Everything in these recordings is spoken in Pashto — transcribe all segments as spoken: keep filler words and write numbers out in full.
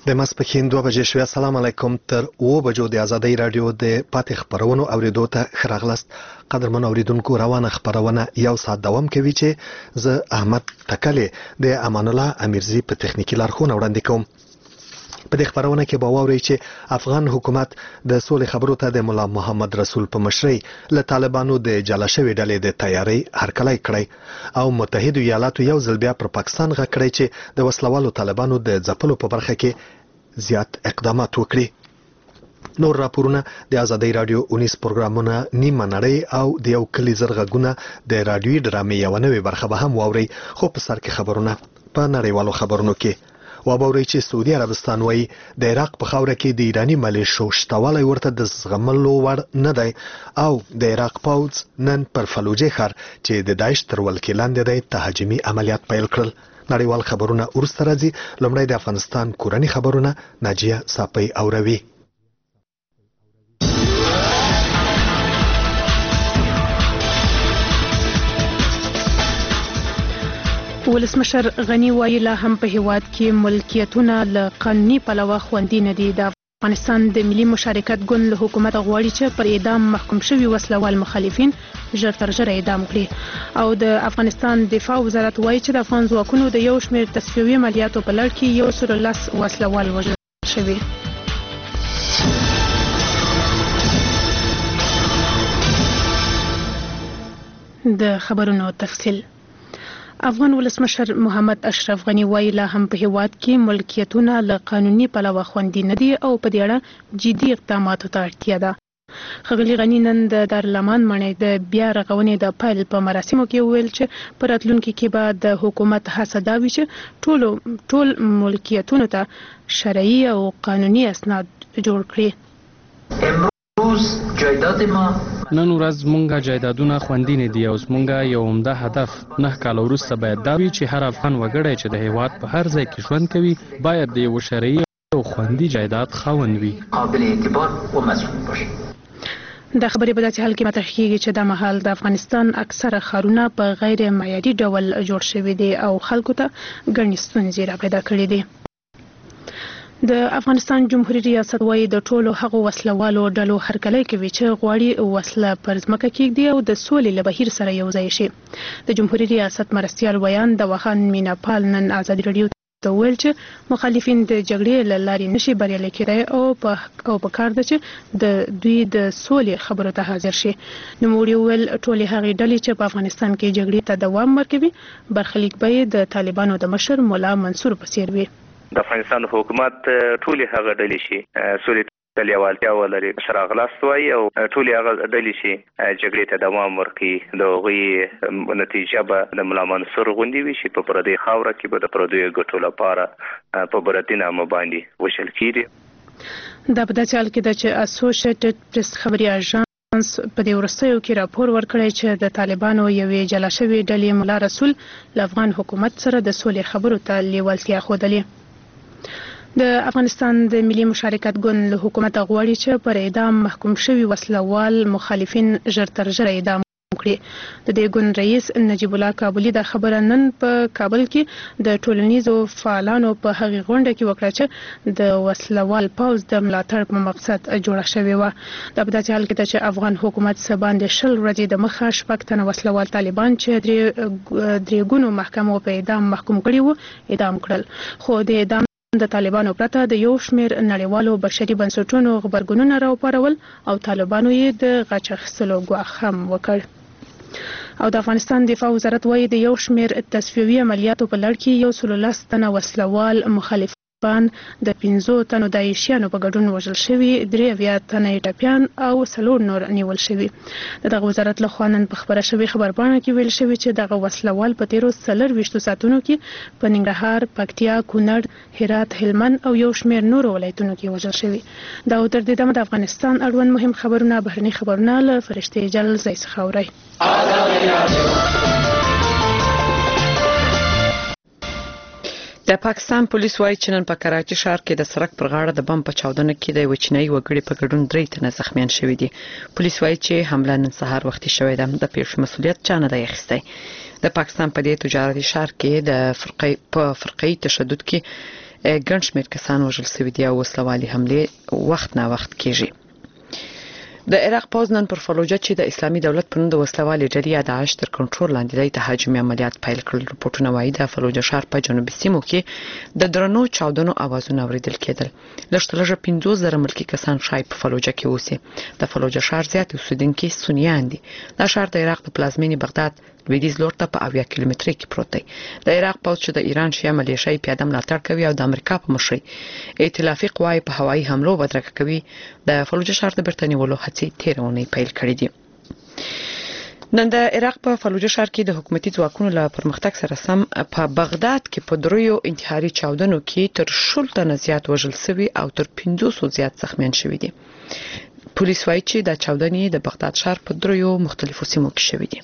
د ماسپښین دوه بجې شوې. السلام علیکم. تر اوه بجو د ازادۍ رادیو د پاتې خبرونو اوریدو ته ښه راغلاست. قدرمنو اوریدونکو، روانه خبرونه یو ساعت دوام کوي چې زه احمد تکلی د امان الله امیرزی په تخنیکی لارښوونه وړاندې کوم. په دې خبرونه کې به واورئ چې افغان حکومت د سولې خبرو ته د ملا محمد رسول په مشرۍ له طالبانو د جلا شوې ډلې د تیاری هرکلی کړی او متحدو ایالاتو یو ځل بیا پر پاکستان غږ کړی چې د وسلوالو طالبانو د ځپلو په برخه کې زیات اقدامات وکړي. نور راپورونه د ازادۍ رادیو اونیس پروګرامونه نیمه نړۍ او د یو کلي زر غږونه د رادیوي ډرامې یوه نوې برخه به هم واورئ. خو په سر کې خبرونه په نړیوالو خبرونو کې وابورئ چې سعودي عربستان وایي د عراق په خاوره کې د ایراني ملیشو شتوالی ورته د زغملو وړ نه دی او د عراق پوځ نن پر فلوجې ښار چې د داعش تر ولکې لاندې دی تهاجمي عملیات پیل کړل. نړیوال خبرونه وروسته راځي. لومړی د افغانستان کورني خبرونه ناجیه صافی اوروي. ولسمشر غنی وایي لا هم په هیواد کې ملکیتونه له قانوني پلوه خوندي نه دي. د افغانستان د ملي مشارکت ګوند له حکومت غواړي چې پر اعدام محکوم شوي وسلوال مخالفین ژر تر ژره اعدام کړي. او د افغانستان دفاع وزارت وایي چې د افغان ځواکونو د یو شمېر تصفیوي عملیاتو په لړ کې یو سل لس وسلوال وژل شوي. د خبرونو تفصیل. افغان ولسمشر محمد اشرف غنی وایي لا هم په هیواد کې ملکیتونه له قانوني پلوه خوندي نه دي او په دې اړه جدي اقداماتو ته اړتیا ده. ښاغلي غني نن د دارالمان ماڼۍ د بیا رغونې د پیل په مراسمو کې وویل چې په راتلونکي کې به د حکومت هڅه دا وي چې ټولو ټول ملکیتونو ته شرعي او قانوني اسناد جوړ کړي. نن ورځ مونږه جایدادونه خوندي نه دي او زمونږه یو عمده هدف نه کال وروسته باید دا وي چې هر افغان وګړی چې د هیواد په هر ځای کې ژوند کوي باید د یو شرعي او خوندي جایداد خاوند وي. دا خبرې په داسې حال کې مطرح کېږي چې دا مهال د افغانستان اکثره ښارونه په غیر معیاري ډول جوړ شوي دي او خلکو ته ګڼې ستونزې راپیدا کړي دي. د افغانستان جمهوریت ریاست وایي د ټولو هغو وسلوالو ډلو هرکلی کوي چې غواړي وسله پر ځمکه کېږدي او د سولې له بهیر سره یو ځای شي. د جمهوریت ریاست مرستیال ویان د واخان میناپال نن ازادي راډیو ته وویل چې مخالفین د جګړې له لارې نشي بریالي کېدای او په او په کار ده چې د دوی د سولې خبرو ته حاضر شي. نوموړي وویل ټولې هغې ډلې چې په افغانستان کې جګړې ته دوام ورکوي برخلیک به یې د طالبانو د مشر ملا منصور په څیر وي. د افغانستان حکومت ټولې هغه ډلې شي سولې ته لیوالتیا ولري سره غلاست وایي او ټولې هغه ډلې شي جګړې ته دوام ورکړي د هغوی نتیجه به د ملا منصور غوندې وي چې په پردۍ خاوره کې به د پردیو ګټو لپاره په بردي نامه باندې وشل کېږي. دا په داسې حال کې ده چې اسوسییټډ پریس خبري اژانس په دې وروستیو کې راپور ورکړی چې د طالبانو یوې جلا شوې ډلې ملا رسول له افغان حکومت سره د سولې خبرو ته لیوالتیا ښودلې. د افغانستان د ملي مشارکت ګوند له حکومت غواړي چې پر اعدام محکوم شوي وسلوال مخالفین ژر تر ژره اعدام کړي. د دې ګوند رئیس نجیب الله کابلي دا خبره نن په کابل کې د ټولنیزو فعالانو په هغې غونډه کې وکړه چې د وسلوال پوځ د ملاتړ په مقصد جوړه شوې وه. دا په داسې حال کې ده چې افغان حکومت څه باندې شل ورځې د مخه شپږ تنه وسلوال طالبان چې درې درې ګونو محکمو په اعدام محکوم کړي وو اعدام کړل. خو د اعدام د طالبانو پرته د یو شمېر نړیوالو بشري بنسټونو غبرګونونه راوپارول او طالبانو یې د غچ اخیستلو ګواښ هم وکړ. او د افغانستان دفاع وزارت وایي د یو شمېر تصفیوي عملیاتو په لړ کې یو سل لس تنه وسلوال مخالفان د پنځو تنو داعشیانو په ګډون وژل شوي، درې اویا تنه یې ټپیان او څلور نور نیول شوي. د دغه وزارت لخوا نن په خپره شوې خبرپاڼه کې ویل شوي چې دغه وسلوال په تیرو څلرویشتو ساعتونو کې په ننګرهار، پکتیا، کونړ، هرات، هلمند او یو شمېر نورو ولایتونو کې وژل شوي. دا تر دې دمه د افغانستان اړوند مهم خبرونه بهرني خبرونه له فرشتې جل ځای څخه اورئ. د پاکستان پولیس وایي چې نن په کراچي ښار کې د سړک پر غاړه د بم په چاودنه کې د یوه چینایي وګړي په ګډون درې تنه زخمیان شوي دي. پولیس وایي چې حمله نن سهار وختي شوې ده. د پیښې مسؤلیت چا نه دی اخیستی. د پاکستان په دې تجارتي ښار کې د فرقې په فرقې تشدد کې ګڼ شمېر کسان وژل شوي دي او وسلوالي حملې وخت نه وخت کیږي. د عراق پوځ نن پر فلوجه چې د اسلامي دولت په نوم د وسلوالي ډلې داعش تر کنټرول لاندې دی تهاجمي عملیات پیل کړل. رپورټونه وایي د فلوجه ښار په جنوبي سیمو کې د درنو چاودنو اوازونه اوریدل کېدل. لږ تر لږه پنځوس زره ملکي کسان شاید په فلوجه کې اوسي. د فلوجه ښار زیات اوسیدونکي سنیان دي. دا ښار د عراق د پلازمینې بغداد لویدیځ لور ته په اویا کیلومترۍ کې پروت دی. د عراق پوځ چې د ایران شیعه ملیشې پیاده ملاتړ کوي او د امریکا په مشرۍ ائتلافي قواوې په هوایي حملو بدرګه کوي د فلوجه ښار د بیرته نیولو هڅې تېره اونۍ پیل کړې دي. نن د عراق په فلوجه ښار کې د حکومتي ځواکونو له پرمختګ سره سم په بغداد کې په دریو انتحاري چاودنو کې تر شل تنه زیات وژل شوي او تر پنځوسو زیات زخمیان شوي دي. پولیس وایي چې د چاودنې د بغداد ښار په دریو مختلفو سیمو کې شوي دي.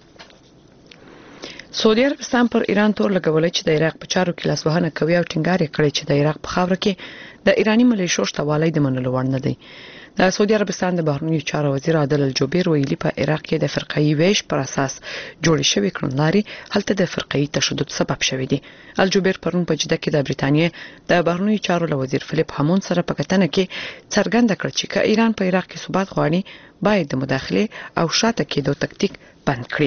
سعودي عربستان پر ایران تور لګولای چې د عراق په چارو کې لاسوهنه کوي او ټینګار یې کړی چې د عراق په خاوره کې د ایرانی ملیشو شتوالی د منلو وړ نه دی. د سعودي عربستان د بهرنیو چارو وزیر عادل الجبیر ویلي په عراق کې د فرقه‌ای ویش پر اساس جوړ شوی کړنلاري هلته د فرقه‌ای تشدد سبب شوی دی. الجبیر پرون په جده کې د بریتانیا د بهرنیو چارو له وزیر فلیپ هامون سره په کتنه کې څرګنده کړ چې که ایران په عراق کې ثبات غواړي باید د مداخله او شاته کېدو تکتیک بند کړي.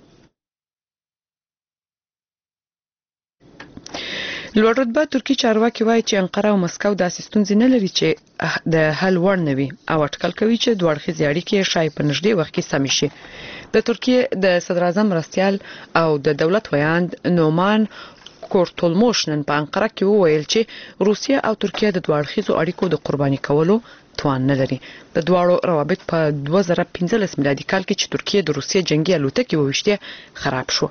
لوړ رتبه ترکی چارواکي وایي چې انقره او مسکو داسې ستونزې نه لري چې د حل وړ نه وي او اټکل کوي چې دوه اړخیزې اړیکې شاید په نږدې وخت کې سمې شي. د ترکیه د صدر اعظم مرستیال او د دولت ویاند نومان کورتولموش نن په انقره کې وویل چې روسیه او ترکیه د دوه اړخیزو اړیکو د قرباني کولو توان نه لري. د دواړو روابط په دوه زره پنځلس میلادي کال کې چې ترکیه د روسیې جنگي الوتکې وویشتې خراب شو.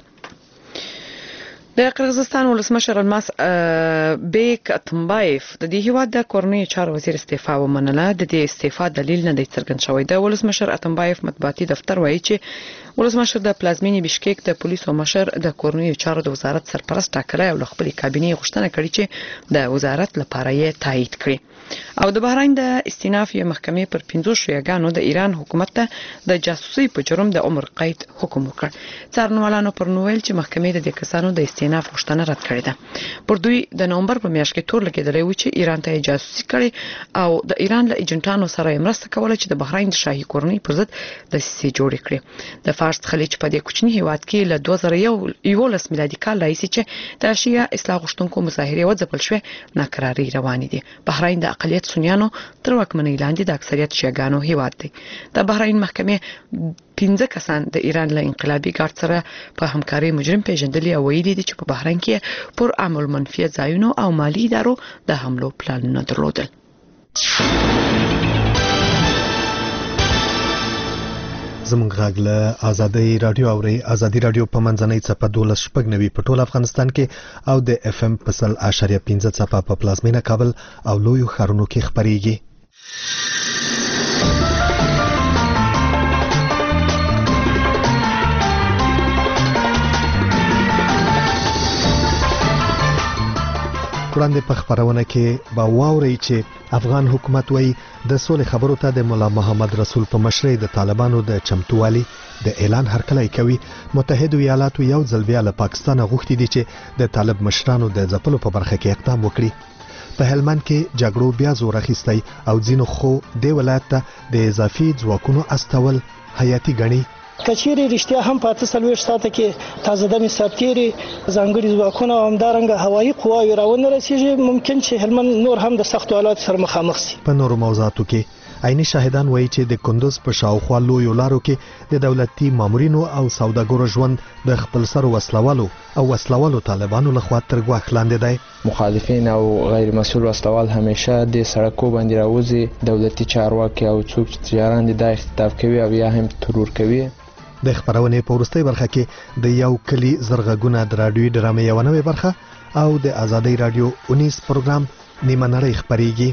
د قرغیزستان ولسمشر الماس بیک اتمبایف د دې هیواد د کورنۍ چارو وزیر استعفا ومنله. د دې استعفا دلیل نه دی څرګند شوی. د ولسمشر اتمبایف مطبوعاتي دفتر وایي چې ولسمشر د پلازمینې بشکیک د پولیسو مشر د کورنۍ چارو د وزارت سرپرست ټاکلی او له خپلې کابینې غوښتنه کړې چې د وزارت لپاره یې تایید کړي. او د بحرین د استیناف یو محکمې پر پنځوس شیعاګانو د ایران حکومت ته د جاسوسي په جرم د عمر قید حکم وکړ. څارنوالانو پر نوویل چې محکمې د دې کسانو د استیناف غوښتنه رد کړې ده. پر دوی د نومبر په میاشت کې تور لګېدلی و چې ایران ته جاسوسي کړي او د ایران له ایجنټانو سره مرسته کوله چې د بحرین د شاهي کورنۍ پر ضد دسیسې جوړې کړي. د فارس خلیج په دې کوچني هیواد کې له دوه زره یولس میلادي کال راهیسې چې د شیعه اصلاح غوښتونکو مظاهرې وځپل شوې ناکرارۍ روانې دي. بحرین د اقلیت سنیانو تر واکمنۍ لاندې د اکثریت شیعاګانو هیواد دی. د بحرین محکمې پنځه کسان د ایران له انقلابي ګارد سره په همکارۍ مجرم پیژندلي او ویلي دي چې په بحرین کې پر عامل منفي ځایونو او مالی ادارو د حملو پلانونه درلودل. زموږ غږ له ازادي رادیو اوري. ازادي رادیو په منځنۍ څپه دولس شپږ نوي په ټول افغانستان کې او د اف ام په سل اشاریه پنځه څپه په پلازمینه کابل او لویو ښارونو کې خبريږي. وړاندې په خبرونه کې به واوري چې افغان حکومت وایي د سولې خبرو ته د مولا محمد رسول په مشرۍ د طالبانو د چمتووالي د اعلان هرکلی کوي. متحده ایالاتو یو ځل بیا له پاکستان غوښتي دي چې د طالب مشرانو د ځپلو په برخه کې اقدام وکړي. په هلمند کې جګړو بیا زور اخیستی او ځینو خو د ولایت ته د اضافي ځواکونو استول حیاتي ګڼي. کچېری رښتیا هم په اته څلوېښت ساعته کې تازه دمې سرتېري ځانګړي ځواکونه او همدارنګه هوایي قواوې راونه رسېږي، ممکن چې هلمند نور هم د سختو حالاتو سره مخامخ شي. په نورو موضوعاتو کې عیني شاهدان وایي چې د کندوز په شاوخوا لویو لارو کې د دولتي مامورینو او سوداګرو ژوند د خپل سر وسلوالو او وسلوالو طالبانو لخوا تر ګواښ لاندې دی. مخالفین او غیر مسؤل وسلوال همیشه د سړکو باندې راوځي، دولتي چارواکي او څوک چې تجاران دي دا اختطاف کوي او یا هم ترور کوي. د خبرونې په وروستۍ برخه کې د یو کلی زرغږونه د رادیوي ډرامې یو نوې برخه او د ازادي رادیو اونیس پروګرام نیمه نړۍ خبريږي.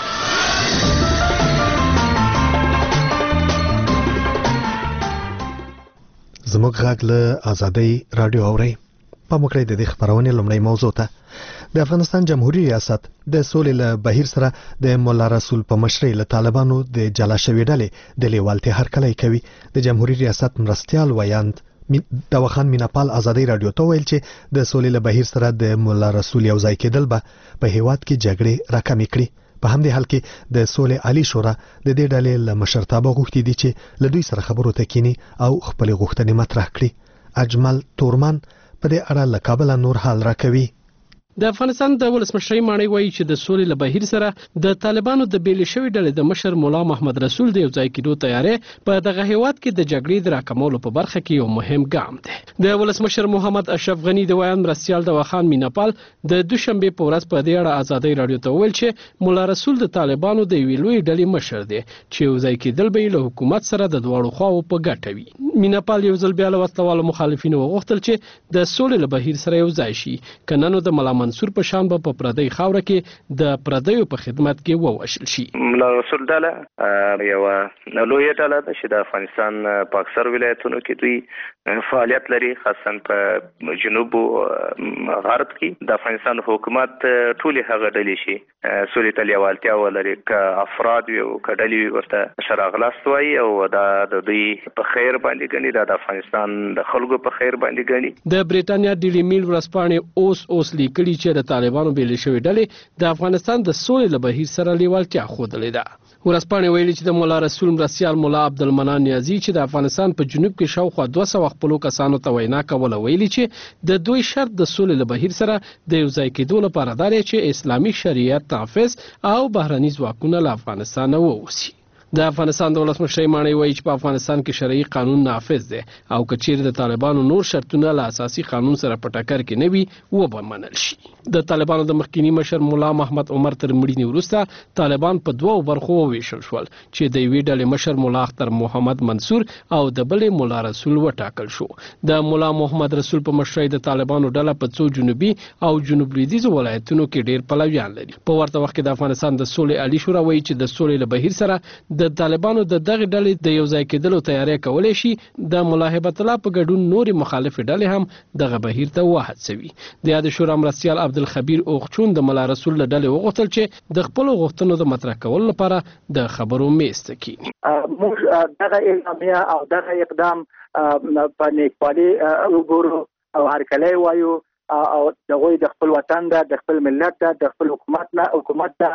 زموږ غږ له ازادي رادیو اوري. په مکرې د دې خبرونې لومړی موضوع ته د افغانستان جمهوریت ریاست د سولې له بهیر سره د مولا رسول په مشرۍ له طالبانو د جلا شوې ډلې د لیوالتیا هرکلی کوي. د جمهوریت ریاست مرستیال ویاند داوخان میناپال ازادي رادیو ته ویل چې د سولې له بهیر سره د مولا رسول یو ځای کېدل به په هیواد کې جګړې راکمې کړي. په همدې حال کې د سولې عالی شورا د دې ډلې له مشرتابه غوښتي دي چې له دوی سره خبرو ته کینی او خپل غوښتنې مطرح کړي. اجمل تورمان په دې اړه له کابل نور حال راکوي. د افغانستان د ولسمشرۍ ماڼۍ وایي چې د سولې له بهیر سره د طالبانو د بیل شوی ډلې د مشر مولا محمد رسول د یو ځای کېدو تیارې په دغه هیواد کې د جګړې د راکمولو په برخه کې یو مهم ګام دی. د ولسمشر محمد اشرف غنی د ویان مرستیال داوخان میناپال د دوشنبه په ورځ په دې اړه ازادي رادیو ته ویل چې مولا رسول د طالبانو د یوې لوی ډلې مشر دی چې یو ځای کېدل به له حکومت سره د دواړو خواو په ګټه وي. میناپال یو ځل بیا له وسلوالو مخالفینو وغوښتل چې د سولې له بهیر سره یو ځای شي کنه نو د ملا منصور په شان به په پردی خاوره کې د پردیو په خدمت کې ووشل شي. مولا رسول ډله یو لوی ډله ده چې د افغانستان په اکثر ولایتونو کې دوی فعالیت لري، خاصه په جنوب او غرب کې. د افغانستان حکومت ټولې هغه ډلې شي سولې ته لیوالتیا ولري ک افراد او کډلې ورته شراغلاست وایي او دا د دوی په خیر باندې غني، دا د افغانستان د خلکو په خیر باندې غني. د بریټانیا ډیلی میل ورځپاڼې اوس اوس لیکلي چې د طالبانو بیل شوی ډلې د افغانستان د سولې له بهیر سره لیوالتیا ښودلې ده. ورځپاڼې ویلي چې د مولا رسول مرستیال مولا عبدالمنان نیازي چې د افغانستان په جنوب کې شاوخوا دوه سوه خپلو کسانو ته وینا کوله ویلي چې د دوی شرط د سولې له بهیر سره د یو ځای کېدو لپاره دا دی چې اسلامي شریعت تحفظ او بهرني ځواکونه له افغانستان ووځي. د افغانستان د ولسمشرۍ ماڼۍ وایي چې په افغانستان کې شرعي قانون نافذ دی او که چیرې د طالبانو نور شرطونه له اساسي قانون سره په ټکر کې نه وي وبه منل شي. د طالبانو د مخکینی مشر مولا محمد عمر تر مړینې وروسته طالبان په دوو برخو وویشل شول چې د یوې ډلې مشر مولا اختر محمد منصور او د بلې مولا رسول وټاکل شو. د مولا محمد رسول په مشرۍ د طالبانو ډله په څو جنوبي او جنوب لویدیځو ولایتونو کې ډیر پلویان لري. په ورته وخت کې د افغانستان د سولې عالی شورا وایي چې د سولې له بهیر سره د طالبانو د دغه ډلې د یو ځای کېدلو تیاری کولای شي. د مولا هیبت الله په ګډون نوري مخالف ډلې هم دغه بهیر ته وهڅوي. د یاد شورا مرستیال عبدالخبیر اوغچون د مولا رسول له ډلې وغوښتل چې د خپل غوښتنو د مطرح کولو لپاره د خبرو میز ته کینی. موږ دغه اعلامیه او دغه اقدام په نیکپالي وګورو او هرکلی وایو او دغه د خپل وطن ده، د خپل ملت ده، د خپل حکومت نه حکومت ده.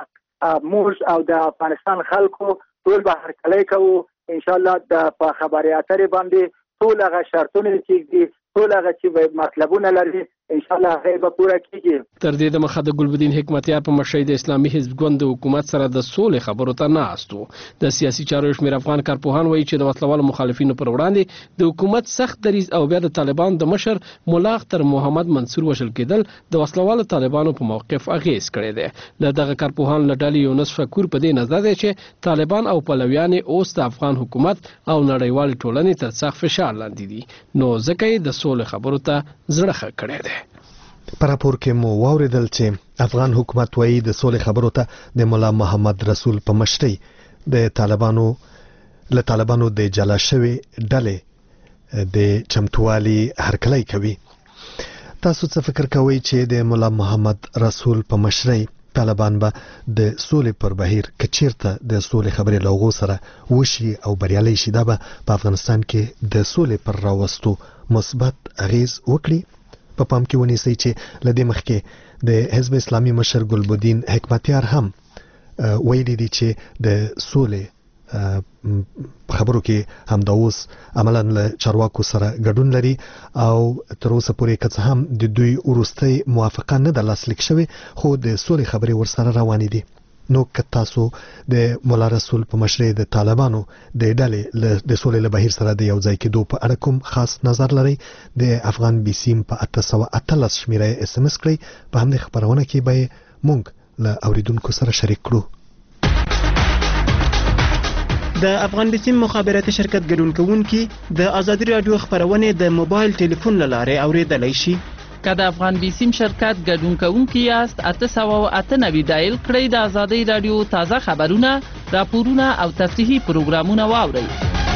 موږ او د افغانستان خلکو ټول به هرکلی کوو. ان شاء الله د په خبري اترې باندې ټول هغه شرطونه چې ټول هغه چې مطلبونه لري ان شاء الله هغه به پوره کیږي. تر دې د مخه د ګلبدین حکمتیار په مشرۍ د اسلامي حزب ګوند د حکومت سره د سولې خبرو ته ناستو. د سیاسي چارو شمیر افغان کارپوهان وایي چې د وسلوالو مخالفینو پر وړاندې د حکومت سخت دریځ او بیا د طالبان د مشر مولا اختر محمد منصور وشل کېدل د وسلوالو طالبانو په موقف اغیز کړی دی. له دغه کارپوهان له ډلې یونس فکور په دې نظر دی چې طالبان او پلویان اوس د افغان حکومت او نړیوال ټولنې تر سخت فشار لاندې دي، نو ځکه یې د سولې خبرو ته زړه ښه کړی دی. په راپور کې مو واوریدل چې افغان حکومت وایي د سولې خبرو ته د مولا محمد رسول په مشرۍ د طالبانو له طالبانو د جلا شوی ډلې د چمتووالي هرکلی کوي. تاسو څه فکر کوئ چې د مولا محمد رسول په مشرۍ طالبان به د سولې پر بهیر کچیرته د سولې خبرې لغو سره وشي او بریالي شي، دا به په افغانستان کې د سولې پر راوستو مثبت اغیز وکړي؟ په پام کې ونیسئ چې لدې مخکې د حزب اسلامي مشر ګلبدین حکمتیار هم ویلي دي چې د سولې خبرو کې هم د اوس عملاً له چارواکو سره ګډون لري او تر اوسه پورې که هم د دوی وروستۍ موافقه نه ده لاسلیک شوې، خو د سولې خبرې ورسره روانې دي. نو که تاسو د مولا رسول په مشرۍ د طالبانو د ډلې د سولې له بهیر سره د یو ځای کېدو په اړه کوم خاص نظر لرئ، د افغان بي سیم په اته سوه اتلس شمیره اس ام اس کړئ. په همدې خبرونه کې به موږ له اوریدونکو سره شریک کړو. د افغان بي سیم مخابراتي شرکت ګډون کوونکي د ازادي رادیو خبرونه د موبایل ټلیفون له لارې اوریدلای شي. که د افغان بي سیم شرکت ګډون کوونکي یاست اته سوه اته نوي ډایل کړئ د ازادي رادیو تازه خبرونه، راپورونه او تفریحي پروګرامونه واورئ.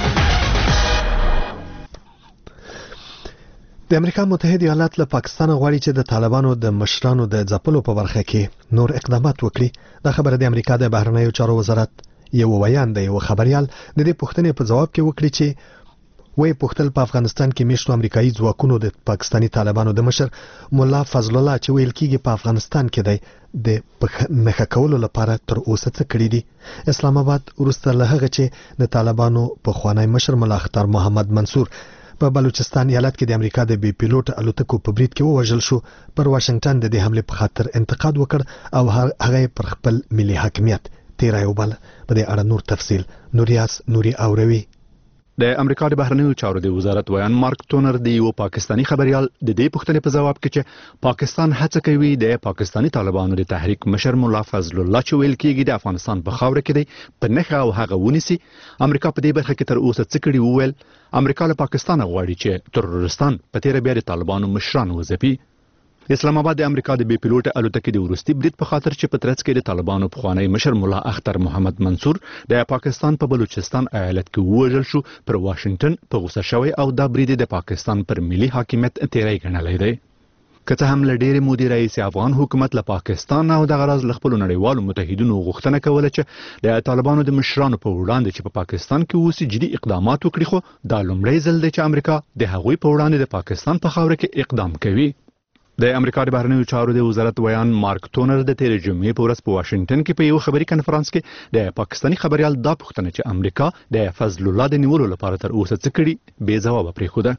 د امریکا متحده ایالات له پاکستان غواړي چې د طالبانو د مشرانو د ځپلو په برخه کې نور اقدامات وکړي. دا خبره د امریکا د بهرنیو چارو وزارت یو ویان دی. یو خبريال د دې پوښتنې په جواب کې وکړي چې وی پوښتل په افغانستان کې میشتو امریکایي ځواکونو د پاکستاني طالبانو د مشر مولا فضل الله چې ویل کېږي په افغانستان کې دی د نښه کولو لپاره تر اوسه څه کړي دي. اسلام آباد وروسته له هغه چې د طالبانو پخوانی مشر ملا اختر محمد منصور په بلوچستان ایالت کې د امریکا د بي پیلوټ الوتکو په برید کې ووژل شو، پر واشنگټن د دې حمله په خاطر انتقاد وکړ او هغه پر خپل ملي حاکمیت تیرای وبل. په دې اړه نور تفصیل نوریاس نوري اوروي. د امریکا د بهرنیو چارو د وزارت ویان مارک ټونر د یو پاکستانی خبريال د دې پوښتنې په جواب کې چې پاکستان هڅه کوي د پاکستانی طالبانو د تحریک مشر مولا فضل الله چې ویل کېږي د افغانستان په خاور کې دی په نخښه او هغه ونیسي. امریکا په دې برخه کې تر اوسه څه کړي وویل. امریکا له پاکستان غواړي چې ترورستان په تیر بیا د طالبانو مشران وځپي. اسلام آباد د امریکا د بي پیلوټ الوتکې د ورستي برید په خاطر چې په ترڅ کې د طالبانو پخوانی مشر مولا اختر محمد منصور د پاکستان په بلوچستان ایالت کې ووژل شو، پر واشنگټن په غوسه شوی او دا برید د پاکستان پر ملي حاکمیت تیری ګڼلی دی. که څه هم له ډېرې مودې راهیسې افغان حکومت له پاکستان او دغه راز له خپلو نړیوالو متحدینو غوښتنه کوله چې د طالبانو د مشرانو په وړاندې چې په پاکستان کې اوسي جدي اقدامات وکړي، خو دا لومړی ځل دی چې امریکا د هغوی په وړاندې د پاکستان په خاوره کې اقدام کوي. د امریکا د بهرنیو چارو د وزارت ویان مارک ټونر د تیر جمعې په ورځ په واشنگټن کې په یو خبري کنفرانس کې د پاکستاني خبريال دا پوښتنه چې امریکا د فضل الله د نیولو لپاره تر اوسه څه کړي بې ځواب پرېښوده.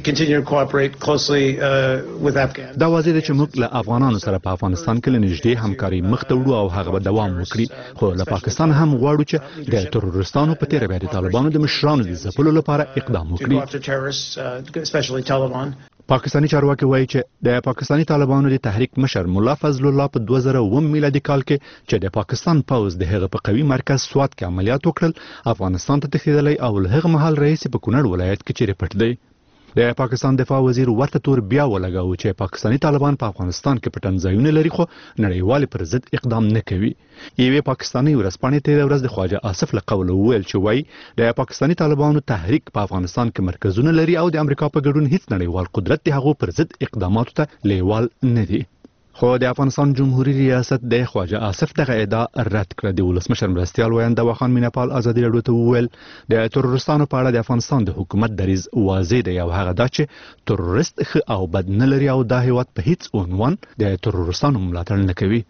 دا واضح ده چې موږ له افغانانو سره په افغانستان کې له نږدې همکاري مخ ته وړو او هغه به دوام وکړي، خو له پاکستان هم غواړو چې د ترورستانو په تیر بیا د طالبانو د مشرانو د ځپلو لپاره اقدام وکړي. پاکستانی چارواکي وایي چې د پاکستانی طالبانو د تحریک مشر مولا فضل الله په دوه زره اووه میلادي کال کې چې د پاکستان پوز د هغه په قوي مرکز سوات کې عملیات وکړل افغانستان ته تښتېدلی او له هغه مهال رئیس په کونړ ولایت کې چیرې پټ دی. د پاکستان دفاع وزیر ورته تور بیا ولګاو چې پاکستانی طالبان په افغانستان کې پټن ځایونه لري خو نړیوال پر ضد اقدام نه کوي. یوې پاکستاني ورځپاڼې تیر ورځ د خواجه آصف له قوله وویل چې وایي د پاکستانی طالبانو تحریک په افغانستان کې مرکزونه لري او د امریکا په ګډون هیڅ نړیوال قدرت د هغو پر ضد اقداماتو ته لیوال نه دی. خو د افغانستان جمهوریت ریاست د خواجه آصف دغه ادعا رد کړه. د ولسمشر مرستیال ویان دوا خان میناپال ازادي راډیو ته وویل د ترورستانو په اړه د افغانستان د حکومت دریځ واضح دی او هغه دا چې ترورست ښه او بد نه لري او دا هیواد په هیڅ عنوان د ترورستانو ملاتړ نه کوي.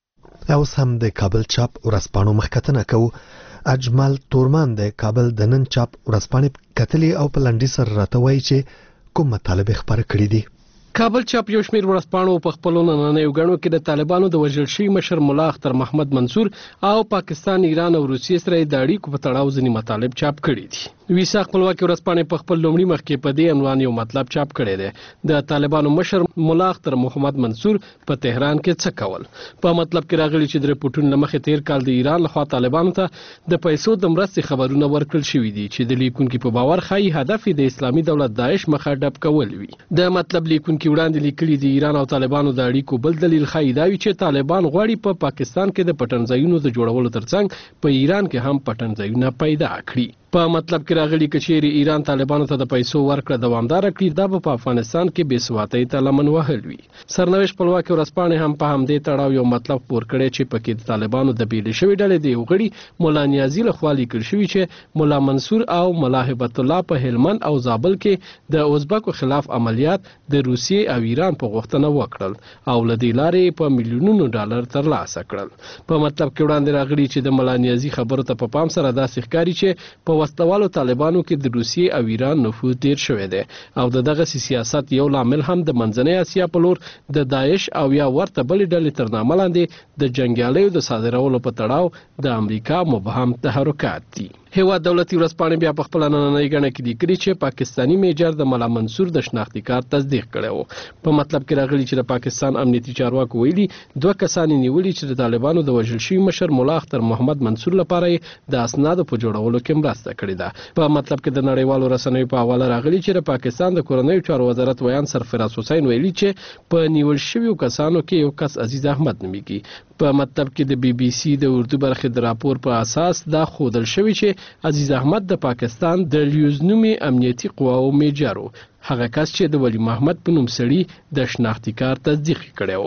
اوس هم د کابل چاپ ورځپاڼو مخکتنه کوو. اجمل تورمان د کابل د نن چاپ ورځپاڼې کتلې او په لنډي سره راته وایي چې کوم مطالب خبره کړې دي. کابل چاپ یو شمېر ورځپاڼو په خپلو نننیو غړو کې د طالبانو د وژل شوي مشر مولا اختر محمد منصور او پاکستان، ایران او روسیې سره د اړیکو په تړاو ځینې مطالب چاپ کړي دي. ویسا خپلواکي ورځپاڼې په خپل لومړي مخ کې په دې عنوان یو مطلب چاپ کړی دی: د طالبانو مشر مولا اختر محمد منصور په تهران کې څه کول. په مطلب کې راغلي چې د رپورټونو له مخې تیر کال د ایران لخوا طالبانو ته د پیسو د مرستې خبرونه ورکړل شوي دي چې د لیکونکو په باور ښایي هدف یې د اسلامي دولت داعش مخه ډب کول وي. د مطلب لیکونکو کې وړاندې لیکلي د ایران او طالبانو د اړیکو بل دلیل ښایي دا وي چې طالبان غواړي په پا پاکستان کې د پټنځایونو د جوړولو ترڅنګ په ایران کې هم پټنځایونه پیدا کړي. په مطلب کې راغلي کچېری ایران طالبانو ته د پیسو ورکړه دوامدار کړي دا په افغانستان کې بې ثباتۍ ته لمن وهل وي. سرنوشت خپلواکي ورځپاڼې هم په همدې تړاو یو مطلب خپور کړی چې پکې د طالبانو د بیلې شوې ډلې د یو غړي مولا نیازي لخوا لیکل شوي چې مولا منصور او مولا هبت الله په هلمند او زابل کې د ازبکو خلاف عملیات د روسیې او ایران په غوښتنه وکړل او له دې لارې په میلیونونو ډالر ترلاسه کړل. په مطلب کې وړاندې راغلي چې د مولا نیازي خبرو ته په پام سره داسې ښکاري چې په وسلوالو طالبانو کې د روسیې او ایران نفوذ ډیر شوی دی او د دغه سیاست یو لامل هم د منځنۍ اسیا په لور د داعش او یا ورته بلې ډلې تر نامه لاندې د جنګیالیو د صادرولو په تړاو د امریکا مبهم تحرکات دي. هیواد دولتي ورځپاڼې بیا په خپل نننۍ غڼه کې لیکلي چې پاکستانی میجر د مولا منصور د شناختي کارت تصدیق کړی و. په مطلب کې راغلي چې د پاکستان امنیتي چارواکو ویلي دوه کسان نیولي چې د طالبانو د وژل شوي مشر مولا اختر محمد منصور لپاره د اسنادو په جوړولو کې مرسته کړې ده. په مطلب کې د نړیوالو رسنیو په حواله راغلي چې د پاکستان د کورنیو چارو وزارت ویان سرفراز حسین ویلي چې په نیول شویو کسانو کې یو کس عزیز احمد نومیږي. په مطلب کې د بي بي سي د اردو برخې د راپور په اساس دا ښودل شوی چې عزیز احمد د پاکستان د لیوزنومي امنیتي قواو میجر و، هغه کس چې د ولی محمد په نوم سړي د شناختي کارت تصدیق کړی و.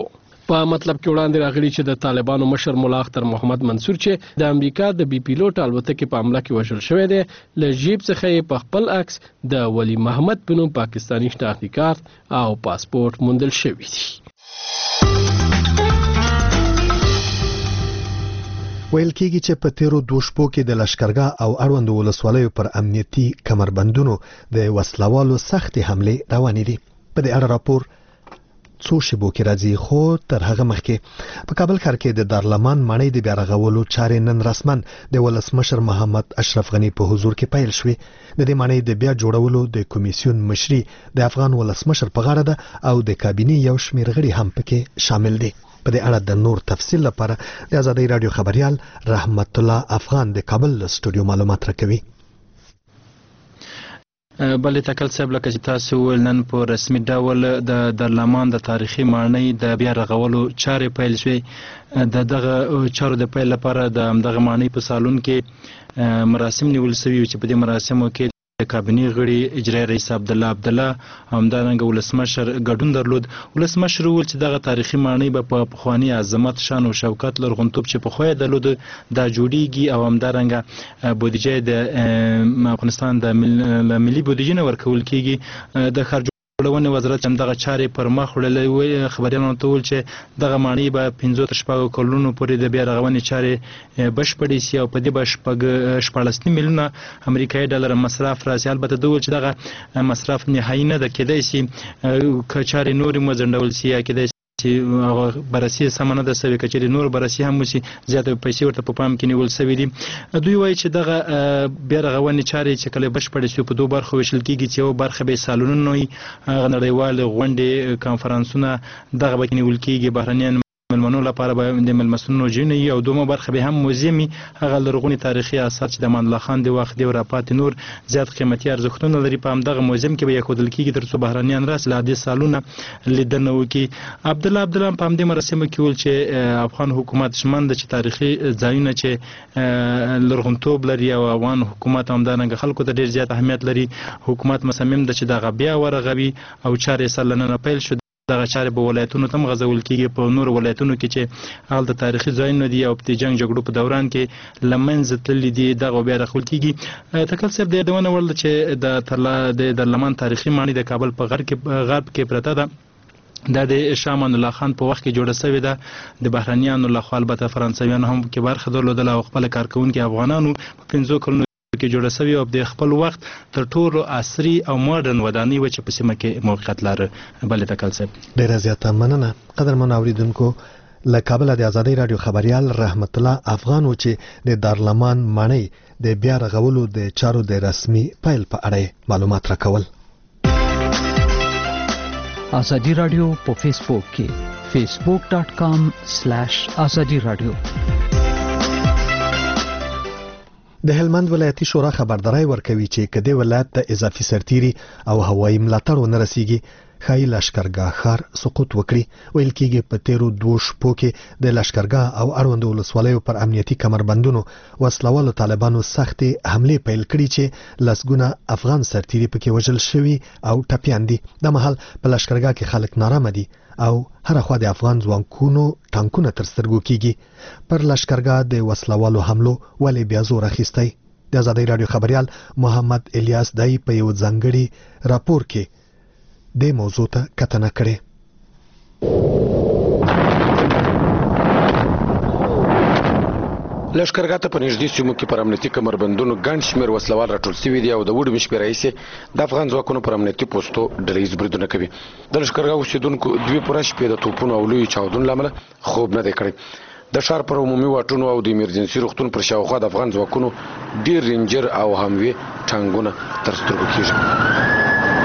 په مطلب کې وړاندې راغلي چې د طالبانو مشر مولا اختر محمد منصور چې د امریکا د بي پیلوټ الوتکې په حمله کې وژل شوی دی له جیب څخه یې په خپل عکس د ولی محمد په نوم پاکستاني شناختی کارت او پاسپورت موندل شوی دی. ویل کېږي چې په تیرو دوه شپو کې د لشکرګاه او اړوندو ولسوالیو پر امنیتي کمربندونو د وسلوالو سختې حملې روانې دي. په دې اړه راپور څو شیبو کې راځي، خو تر هغه مخکې په کابل ښار کې د دارلمان ماڼۍ د بیا رغولو چارې نن رسماً د ولسمشر محمد اشرف غني په حضور کې پیل شوې. د دې ماڼۍ د بیا جوړولو د کمیسیون مشري د افغان ولسمشر په غاړه ده او د کابینې یو شمېر غړي هم پکې شامل دي. په دې اړه د نور تفصیل لپاره د آزادۍ رادیو خبريال رحمت الله افغان د کابل استودیو معلومات راکوي. بلې تکل صاحب لکه چې تاسو ول نن په رسمي ډول د دارلمان د تاریخي ماڼۍ د بیا رغولو چارې پیل شوې. د دغه چارو د پیل لپاره د دغه ماڼۍ په سالون کې مراسم نیول شوي چې په دې مراسمو کې د کابینې غړي اجرایي رئیس عبد الله عبد الله همدارنګه ولسمشر ګډون درلود. ولسمشر ول چې دغه تاریخي ماڼۍ به په پخوانی عظمت شان او شوکت لرغونتوب چې په خوې درلود دا جوړیږي او همدارنګه بودیجه د افغانستان د ملي بودیجه نه ورکول کیږي. د خارجه ولونه وزارت هم دغه چارې پر مخ وړلې. خبريالانو ته ول چې دغه ماڼۍ به پنځه تر شپږ کلونو پورې د بیا رغونې چارې بشپړې شي او په دې به شپږ شپاړس میلیونه امریکایي ډالر مصرف راسي. البته دوی چې دغه مصرف نهایي نه ده، کېدای شي که چارې نورې مزنډول شي یا کېدای چې بررسي سمنه د سوي کچري نور بررسي هم وسی زیاته پیسې ورته په پام کې نیول سوي دي. دوی وایي چې دغه بیا رغونې چارې چې کله بشپړې شي په دوه برخو ویشل کیږي چې یو برخه به سالونونه وي، نړیوال غونډې کانفرنسونه دغه به نیول کیږي، بهرنیان ملمنو لپاره به د ملمسونو جنې او دومره برخه به هم موزیمي هغه لرغونی تاریخي اثار چې د امان الله خان د وخت دی او راپات نور زیات قیمتي ارزښتونه لري په همدغه موزیم کې به یو خدل کیږي تر څو بهرنیان راس له دې سالونه لیدنه وکي. عبد الله عبد الله په همدې مراسمو کې ول چې افغان حکومت شمن د تاریخي ځایونه چې لرغونتوب لري او افغان حکومت همدارنګه خلکو ته ډیر زیات اهمیت لري. حکومت مصمم ده چې دغه بیا ورغوي او چارې سلنه پیل شو. دغه چارې په ولایتونو تم غزول کیږي، په نور ولایتونو کې چې حال د تاریخي ځایونه دي او په جنگ جګړو په دوران کې لمنځه تللي دي دغه بیا راخول کیږي. تکل صاحب د یادونه ول چې د ترلا د دارلمان تاریخي ماڼۍ د کابل په غرب کې غرب کې پرته ده. دا د شاه امان الله خان په وخت کې جوړه شوې ده. د بهرنیانو لخوا البته فرانسویانو هم کې برخه درلودله او خپل کارکونکي افغانانو په پنځو کلونو کې جوړه شوې او د خپل وخت تر ټولو عصري او ماډرن ودانۍ و چې په سیمه کې موقعیت لري. بلې تکل صاحب ډیره زیاته مننه. قدرمن اوریدونکو، له کابل د آزادۍ رادیو خبريال رحمت الله افغان و چې د دارلمان ماڼۍ د بیا رغولو د چارو د رسمي پیل په اړه معلومات راکول. آزادی رادیو په فیسبوک کې facebook dot com slash azadi radio. د هلمند ولایتي شورا خبرداري ورکوي چې کدی ولایت ته اضافي سرتيري او هوایي ملاتړ ونه رسیږي خای لشکرګاه خار سقوط وکړي. ویل کېږي په تیرو دوه شپو کې د لشکرګاه او اړوند ولسوالیو پر امنیتي کمربندونو وسلوالو طالبانو سختې حملې پیل کړي چې لسګونه افغان سرتيري پکې وژل شوي او ټپيان دي. د محل په لشکرګاه کې خلک نارامه دي او هر خوا د افغان ځوانکونو ټانکونه تر سترګو کیږي. پر لشکرګاه د وسلوالو حملو ولې بیا زور اخیستی؟ د آزادۍ رادیو خبريال محمد الیاس دای په یو ځانګړي راپور کې د موضوع ته کتنه کړې. لشکرګاه ته په نږدې سیمو کې پر امنیتي کمربندونو ګڼ شمېر وسلوال راټول شوي دي او د وړو شمېر راهیسې د افغان ځواکونو پر امنیتي پوستو ډلهییز بریدونه کوي. د لشکرګاه اوسېدونکو دوی پوره شپې د توپونو او لویو چاودنو له امله خوب نه دی کړی. د ښار پر عمومي واټونو او د ایمرجنسي روغتون پر شاوخوا د افغان ځواکونو ډېر رینجر او هموي ټانګونه تر سترګو کېږي.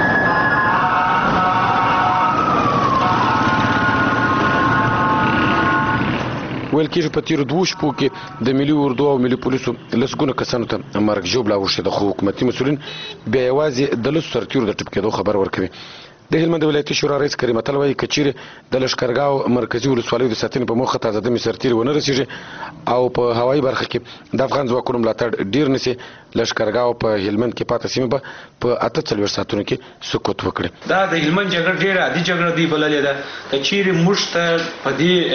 ویل کېږي په تیرو دوه شپو کې د ملي اردو او ملي پولیسو لسګونه کسانو ته مرګ ژوبله اوښتې ده، خو حکومتي مسؤلین بیا یوازې د لسو سرتیرو د ټپ کېدو خبر ورکوي. د هلمند ولایتي شورا رئیس کریم اتل وايي کچیر د لشکرګاو مرکزی ولسوالۍ د ساتنې په موخه تازه دمي سرتیر ونه رسیږي او په هوایي برخه کې د افغان ځواکونو ملاتړ ډیر نسی لشکرګاو په هلمند کې پاتې سیمه به په اته څلور ساعتونو کې سقوط وکړي. دا د هلمند جګړه ډیره عادي جګړه دی بللې ده کچیر موږ ته په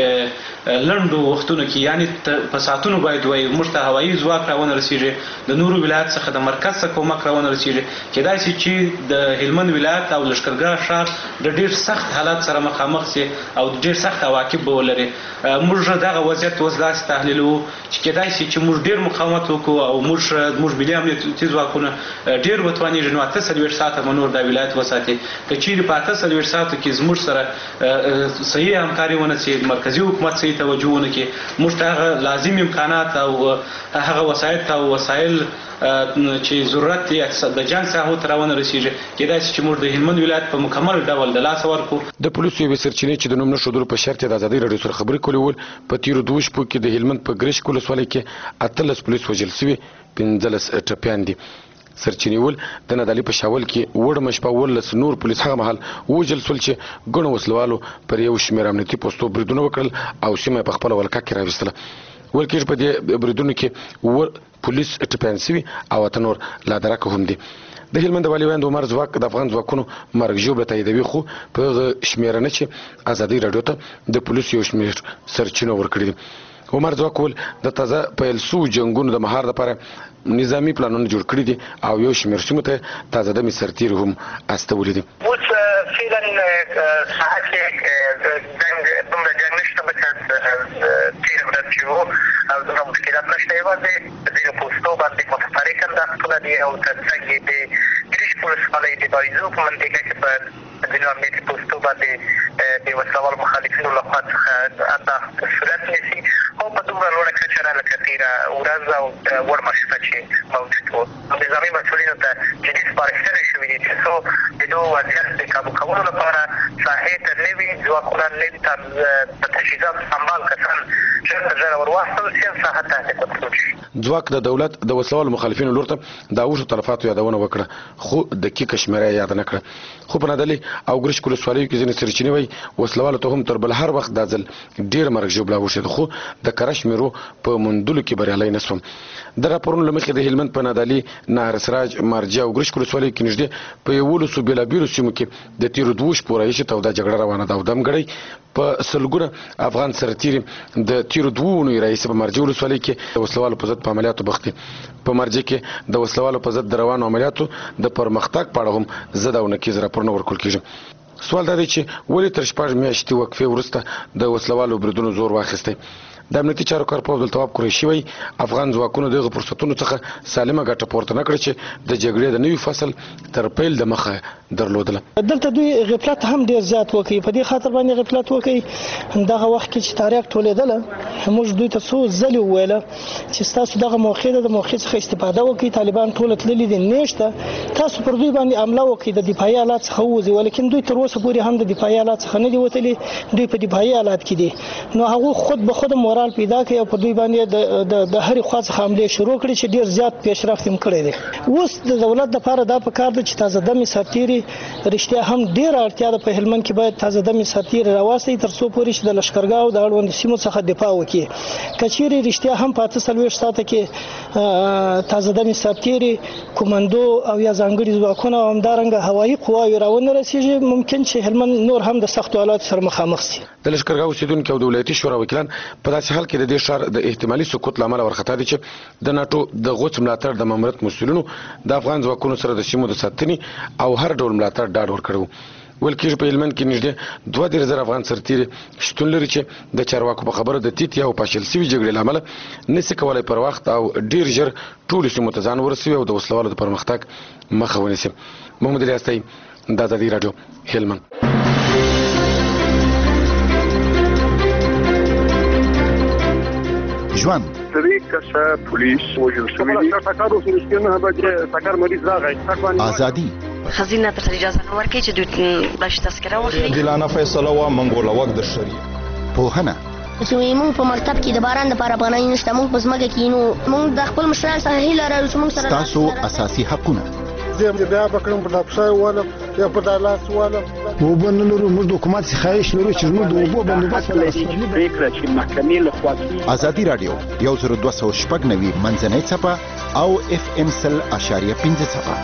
دې لندو وختونو کې یعنی په ساعتونو باید وای موږ ته هوایي ځواک راونه رسیږي د نورو ولایت څخه د مرکز څخه کومک راونه رسیږي کېدای شي چې د هلمند ولایت او لشکرګاه شهر د ډیر سخت حالات سره مخامخ شي او ډیر سخت عواقب به ولري. موږ دغه وضعیت اوس داسې تحلیلو چې کېدای شي چې موږ ډیر مقاومت وکړو او موږ موږ ملي امنیتي ځواکونه ډیر وتوانیږي نو اته څلوېښت ساعته منور د ولایت وساتي که چیرې په اته څلوېښت ساعتو کې زموږ سره صحیح همکاري ونه شي مرکزي حکومت صحیح توجه ونه کړي موږ ته هغه لازم امکانات او هغه وسایل او وسایل چې ضرورت دی د جنگ ساحو ته راونه رسیږي کېدای شي چې موږ د هلمند ولایت په مکمل ډول د لاس ورکو. د پولیسو یوې سرچینې چې د نوم نښودلو په شرط د ازادۍ راډیو سره خبرې کولې ول په تیرو دوه شپو کې د هلمند په ګرشک ولسوالۍ کې اتلس پولیس وژل شوي پنځلس ټپیان دي. سرچینې ول د نادعلي په شاول کې وړمه شپه ولس نور پولیس هغه مهال وژل شول چې ګڼو وسلوالو پر یو شمېر امنیتي پوستو بریدونه وکړل او سیمه په خپله ولکه کې راویستله. ول کېږي په دې بریدونو کې ور پولیس ټپیان شوي او اته نور لا درکه هم دي. د هلمند والي ویاند عمر ځواک د افغان ځواکونو مرګ ژوبله تاییدوي خو په هغه شمېره نه چې ازادۍ راډیو ته د پولیسو یو شمېر سرچینو ورکړي دي. عمر ځواک وویل د تازه پیل سوو جنګونو د مهار لپاره نظامي پلانونه جوړ کړي دي او یو شمېر سیمو ته تازه دمي سرتیري هم استولي دي. اوس فعلا ساحه کې جنګ دومره جنګ نشته لکه تېره ورځ چې وو او دومره مشکلات نشته یوازې په ځینو پوستو باندې متفرق انداختونه دي او تر څنګ یې د ګرشک ولسوالۍ د بایزو په منطقه کې په ځینو امنیتي پوستو باندې د وسلوالو مخالفینو لخوا څخه انداخت صورت نیسي او په دومره لوړه کچه را لکه تېره ورځ او وړمه شپه چې موجود وو. نظامي مسؤلینو ته جدي سپارښتنې شوي دي چې څو د دغو وضعیت د کابو کولو لپاره ساحې ته نوي ځواکونه نوي په تجهیزاتو سمبال کسان ژر تر ژره ور واستول شي او ساحه ته کنټرول شي. ځواک د دولت د وسلوالو مخالفینو لور ته د اوښتو تلفاتو یادونه وکړه خو دقیقه شمېره یې یاد نه کړه. خو په نادعلي او ګرشک ولسوالیو کې ځینې سرچینې وایي وسلوالو ته هم تر بل هر وخت دا ځل ډېر مرګ ژوبله وشوه خو د کره شمېرو په موندلو کې بریالی نه شوم. د راپورونو له مخې د هلمند په نادعلي نهر سراج مارجه او ګرشک ولسوالیو کې نږدې په یولسو بېلابېلو سیمو کې د تېرو دوو شپو راهیسې توده جګړه روانه ده او دمګړی په سلګونه افغان سرتیري د تېرو دوو اونیو راهیسې په مارجه ولسوالۍ کې د وسلوالو په ضد په عملیاتو بوخت دي. په مارجه کې د وسلوالو په ضد د روانو عملیاتو د پرمختګ په اړه هم ضد او نقیض راپورونه ورکول کېږي. سوال دا دی چې ولې تر شپږ میاشتې وقفې وروسته د وسلوالو بریدونو زور واخیستی. د امنیتي چارو کارپوه عبدالتواب قریشي وایي افغان ځواکونو دغه فرصتونو څخه سالمه ګټه پورته نه کړه چې د جګړې د نوي فصل تر پیل د مخه درلودله. دلته دوی غفلت هم ډیر زیات وکړي په دې خاطر باندې غفلت وکړي دغه وخت کې چې تاریخ ټولېدله موږ دوی ته څو ځلې وویله چې ستاسو دغه موقع ده د موقع څخه استفاده وکړي طالبان ټول تللي دي نشته تاسو پر دوی باندې حمله وکړي د دفاعي آلات څخه ووځي ولیکن دوی تر اوسه پورې هم د دفاعي آلات څخه نه دي وتلي دوی په دفاعي آلات کې دي نو هغه خود به خود مورال پیدا کوي او په دوی باندې د د هرې خوا څخه حملې شروع کړي چې ډیر زیات پیشرفت هم کړی دی. اوس د دولت لپاره دا پکار ده چې تازه دمي سرتیري رښتیا هم ډیر اړتیا ده په هلمند کې باید تازه دمي سرتیري راوستي تر څو پورې چې د لشکرګاه او د اړوند سیمو څخه دفاع وکړي. کچېرې رښتیا هم په اته څلوېښت ساعته کې تازه دمي سرتیري کومندو او یا ځانګړي ځواکونه او همدارنګه هوایي قواوې راونه رسېږي ممکن چې هلمند نور هم د سختو حالاتو سره مخامخ شي. د لشکرګاه اوسېدونکي او د ولایتي شورا وکیلان په داسې حال کې د دې ښار د احتمالي سقوط له امله ورخطا دي چې د ناټو د غوڅ ملاتړ د ماموریت مسؤلینو د افغان ځواکونو سره د سیمو د ساتنې او هر ډول ملاتړ ډاډ ورکړی. ویل کېږي په هلمند کې نږدې دوه دېرش زره افغان سرتیري شتون لري چې د چارواکو په خبره د تیت یا پاشل سوي جګړې له امله نشي کولی پر وخت او ډیر ژر ټولو سیمو ته ځان ورسوي او د وسلوالو د پرمختګ مخه ونیسي. محمد علي استایي د ازادي راډیو هلمند. ژوند درې کسه پولیس وژل شوي دي ټکر وشو چې نه به ټکر مریض راغی ازادي خزینه ته اجازه نه ورکړي چې دوی باش تذکره واخلي دلانه فیصله وا منګوله وخت د شریعت پوهنه چې موږ په مکتب کې د باران لپاره پناه نشته موږ په ځمکه کې نو موږ د خپل مشران سره هیله لرو چې موږ سره تاسو اساسي حقونه زه بیا بکرم په لاپشای واله یا په دالاس واله اوبه نه لرو موږ د حکومت څخه خواهش لرو چې موږ د اوبو بندوبست پریکړه چې محکمې لخوا کیږي. ازادي رادیو یو زر دوه سوه شپږ نوي منځنۍ څپه او اف ام سل اشاریه پنځه څپه.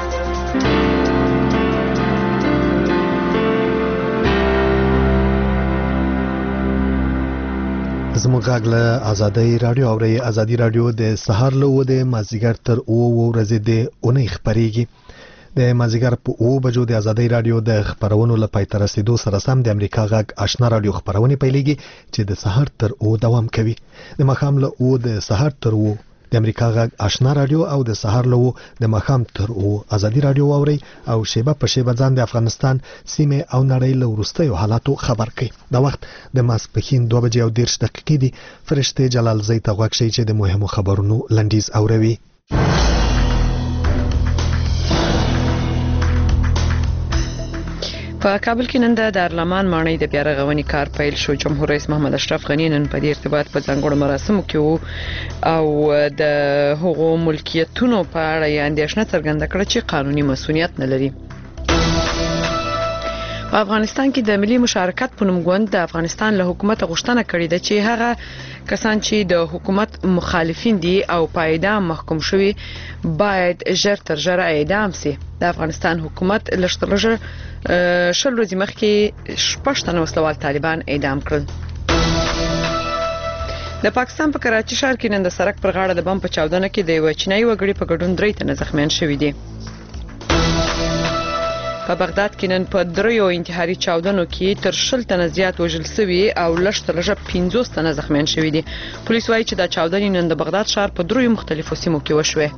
زموږ غږ له ازادي رادیو اوري. ازادي رادیو د سهار له و د مازیګر تر او ورځې د اونۍ خبريږي. د مازیګر په او بجو د ازادي رادیو د خبرونو لپاره تر رسیدو سره سم د امریکا غږ آشنا رادیو خبرونه پیلېږي چې د سهار تر او دوام کوي. د مخام له او د سهار تر او د امریکا غږ آشنا رادیو او د سهار له او د مخام تر او ازادي رادیو اوري او شیبه په شیبه ځان د افغانستان سیمه او نړۍ له وروستیو حالاتو خبر کوي. د وخت د ماسپښین دوه بجې او دېرش دقیقې دي. فرشته جلال زئی ته غوږ شي چې د مهمو خبرونو لنډیز اوروي. په کابل کې نن د دارالمان ماڼۍ د بیا رغونې کار پیل شو. جمهور رئیس محمد اشرف غنی نن په دې ارتباط په ځانګړو مراسمو کې وو او د هغو ملکیتونو په اړه یې اندېښنه څرګنده کړه چې قانوني مسؤلیت نه لري. په افغانستان کې د ملي مشارکت په نوم ګوند د افغانستان له حکومت غوښتنه کړې ده چې هغه کسان چې د حکومت مخالفین دي او په اعدام محکوم شوي باید ژر تر ژره اعدام شي. د افغانستان حکومت لږترلږه شل ورځې مخکې شپږ تنه وسلوال طالبان اعدام کړل. د پاکستان په کراچي ښار کې نن د سړک پر غاړه د بم په چاودنه کې د یو چینایي وګړي په ګډون درې تنه زخمیان شوي دي. په بغداد کې نن په دریو انتحاري چاودنو کې تر شل تنه زیات وژل شوي او لږترلږه پنځوس تنه زخمیان شوي دي. پولیس وایي چې دا چاودنې نن د بغداد ښار په دریو مختلفو سیمو کې وشوې.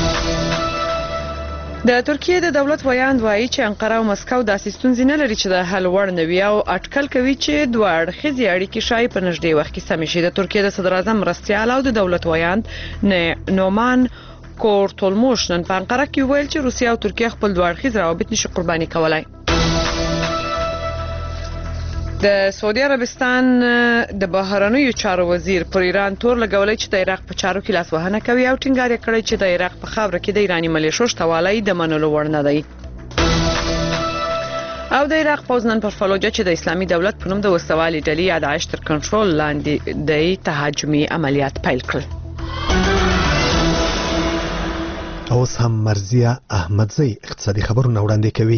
د ترکیه د دولت ویاند وایي چې انقره او مسکو داسې ستونزې نه لري چې د حل وړ نه وي او اټکل کوي چې دوه اړخیزې اړیکې شاید په نږدې وخت کې سمې شي. د ترکیه د صدر اعظم مرستیال او د دولت ویاند نومان کورتولموش نن په انقره کې ویل چې روسیه او ترکیه خپل دوه اړخیز روابط نشي قرباني کولای. د سعودي عربستان د بهرنیو چارو وزیر پر ایران تور لګولای چې د عراق په چارو کې لاسوهنه کوي او ټینګار یې کړی چې د عراق په خاوره کې د ایرانی ملیشو شتوالۍ د منلو وړ نه دی. او د عراق پوځ نن پر فلوجه چې د اسلامي دولت په نوم د وسوالي ډلې یا داعش تر کنټرول لاندې د تهاجمي عملیات پیل کړل. اوس هم مرزیه احمدزئی اقتصادي خبرونه وړاندې کوي.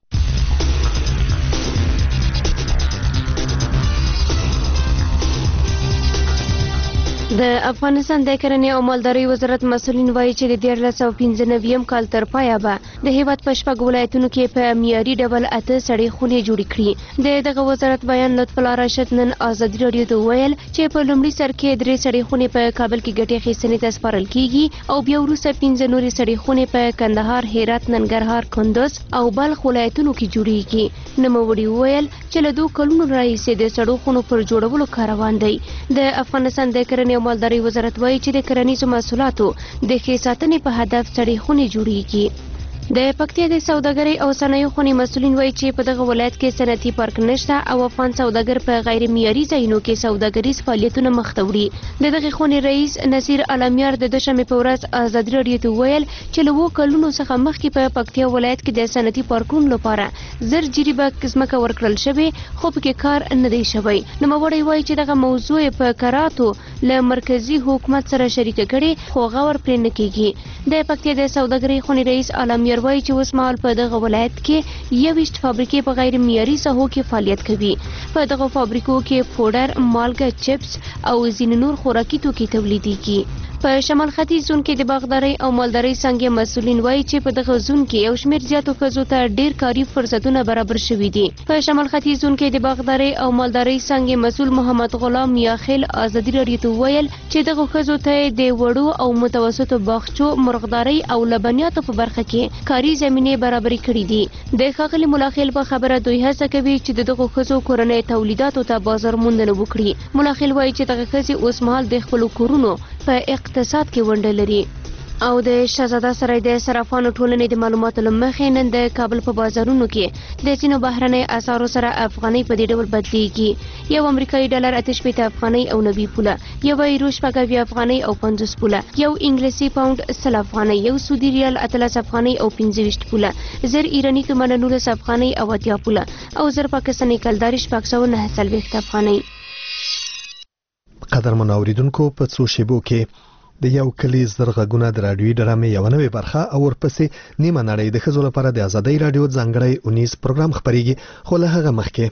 د افغانستان د کرنې او مالدارۍ وزارت مسؤلین وایي چې د دیارلس سوه پنځه نویم کال تر پایه به د هیواد په شپږ ولایتونو کې په معیاري ډول اته سړې خونې جوړې کړي. د دغه وزارت بیان لطف الله راشد نن ازادي راډیو ته وویل چې په لومړي سر کې درې سړې خونې په کابل کې ګټې اخیستنې ته سپارل کیږي او بیا وروسته پنځه نورې سړې خونې په کندهار، هرات، ننګرهار، کندوز او بلخ ولایتونو کې جوړېږي. نوموړي وویل چې له دوه کلونو راهیسې د سړو خونو پر جوړولو کار روان دی. د افغانستان د کرنې مالدارۍ وزارت وایي چې د کرنیزو محصولاتو د ښې ساتنې په هدف سړې خونې جوړېږي. د پکتیا د سوداګرۍ او صنایعو خونې مسؤلین وایي چې په دغه ولایت کې صنعتي پارک نشته او افغان سوداګر په غیر معیاري ځایونو کې سوداګریز فعالیتونه مخته وړي. د دغه خونې رئیس نصیر عالمیار د دوشنبې په ورځ ازادي راډیو ته وویل چې له اووه کلونو څخه مخکې په پکتیا ولایت کې د صنعتي پارکونو لپاره زر جریبه ځمکه ورکړل شوې خو پکې کار نه دی شوی. نوموړی وایي چې دغه موضوع په کراتو له مرکزي حکومت سره شریکه کړي خو غور پرې نه کیږي. د پکتیا د سوداګرۍ خونې رئیس عالمیار وایي چې اوس مهال په دغه ولایت کې یوویشت فابریکې په غیر معیاري ساحو کې فعالیت کوي. په دغه فابریکو کې پوډر، مالګه، چپس او ځینې نور خوراکي توکي تولیدېږي. په شمال ختیځ زون کې د باغدارۍ او مالدارۍ څانګې مسؤلین وایي چې په دغه زون کې یو شمېر زیاتو ښځو ته ډېر کاري فرصتونه برابر شوي دي. په شمال ختیځ زون کې د باغدارۍ او مالدارۍ څانګې مسؤل محمد غلام میاخیل ازادي راډیو ته وویل چې دغه ښځو ته د وړو او متوسطو باغچو، مرغدارۍ او لبنیاتو په برخه کې کاري زمینې برابرې کړې دي. د ښاغلي ملاخیل په خبره دوی هڅه کوي چې دغه ښځو کورنۍ تولیداتو ته بازار موندنه وکړي. ملاخیل وایي چې دغه ښځې اوس مهال د خپلو کورونو په اقتصاد کې ونډه لري. او د شهزاده سرای د صرافانو ټولنې د معلوماتو له مخې نن د کابل په بازارونو کې د ځینو بهرنۍ اسعارو سره افغانۍ په دې ډول بدلیږي. یو امریکایي ډالر اته شپېته افغانۍ او نوي پوله، یو یورو شپږ اویا افغانۍ او پنځوس پوله، یو انګلیسي پاونډ سل افغانۍ، یو سعودي ریال اتلس افغانۍ او پنځه ویشت پوله، زر ایراني تومنه نولس افغانۍ او اتیا پوله او زر پاکستاني کلداري شپږ سوه نهه څلوېښت افغانۍ. قدرمن اوریدونکو، په څو شیبو کې د یو کلی زر غږونه د راډیوي ډرامې یوه نوې برخه او ورپسې نیمه نړۍ د ښځو لپاره د ازادۍ راډیو ځانګړی اونیز پروګرام خپرېږي. خو له هغه مخکې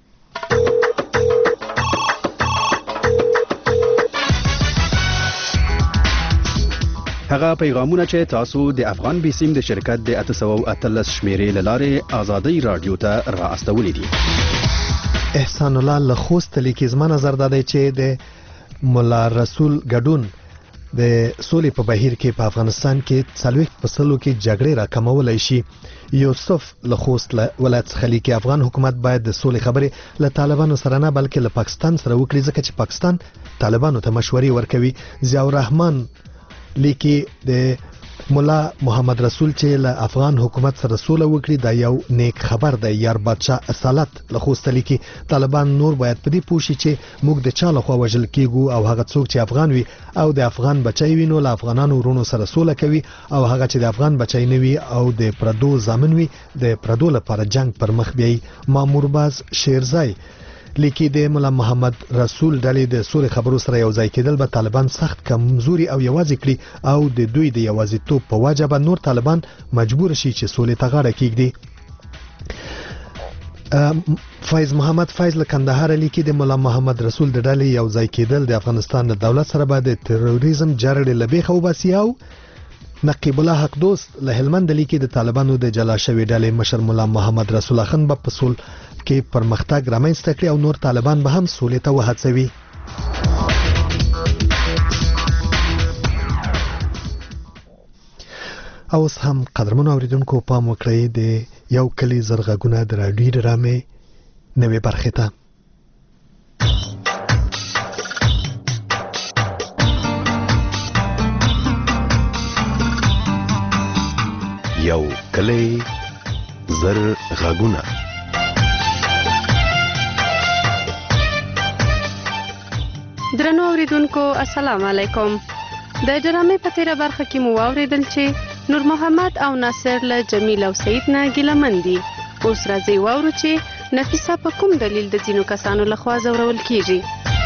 هغه پیغامونه چې تاسو د افغان بیسیم د شرکت د اته سوه اتلس شمیرې له لارې ازادۍ راډیو ته را استولي دي. احسان الله له خوست لیکي، زما نظر دا دی چې د مولا رسول ګډون د سولې په بهیر کې په افغانستان کې څلوېښت په سلو کې جګړې راکمولی شي. یوسف له خوست ولایت څخه لیکي، افغان حکومت باید د سولې خبرې له طالبانو سره نه بلکې له پاکستان سره وکړي، ځکه چې پاکستان طالبانو ته مشورې ورکوي. ضیاء الرحمن لیکي د مولا محمد رسول چې له افغان حکومت سره سوله وکړي دا یو نیک خبر دی. یار بادشاه اصالت له خوست لیکي، طالبان نور باید په دې پوه شي چې موږ د چا لخوا وژل کیږو او هغه څوک چې افغان وي او د افغان بچی وي نو له افغانانو ورونو سره سوله کوي، او هغه چې د افغان بچی نه وي او د پردو زامن وي د پردو لپاره جنگ پر مخ بیایي. مامور باز شیرزای لیکي، د مولا محمد رسول ډلې د سولې خبرو سره یو ځای کېدل به طالبان سخت کمزوري او یوازې کړي او د دوی د یوازیتوب په وجه به نور طالبان مجبور شي چې سولې ته غاړه کېږدي. فایز محمد فایز له کندهار لیکي، د مولا محمد رسول د ډلې یو ځای کېدل د افغانستان د دولت سره به د تروریزم جرړې له بیخه وباسي. او نقیب الله حق دوست له هلمند لیکي، د طالبانو د جلا شوي ډلې مشر مولا محمد رسول اخند به په سول کې پرمختګ رامنځته کړي او نور طالبان به هم سولې ته وهڅوي. او اوس هم قدرمنو اوریدونکو پام وکړئ د یو کلی زر غږونه د راډیوي ډرامې نوې برخې ته. یو کلی زر غږونه. درنو اوریدونکو السلام علیکم. د ډرامې په تیره برخه کې مو واوریدل چې نور محمد او ناصر له جمیل او سعید نه ګیلمن دي. اوس راځي واورو چې نفیسه په کوم دلیل د ځینو کسانو لخوا ځورول کیږي.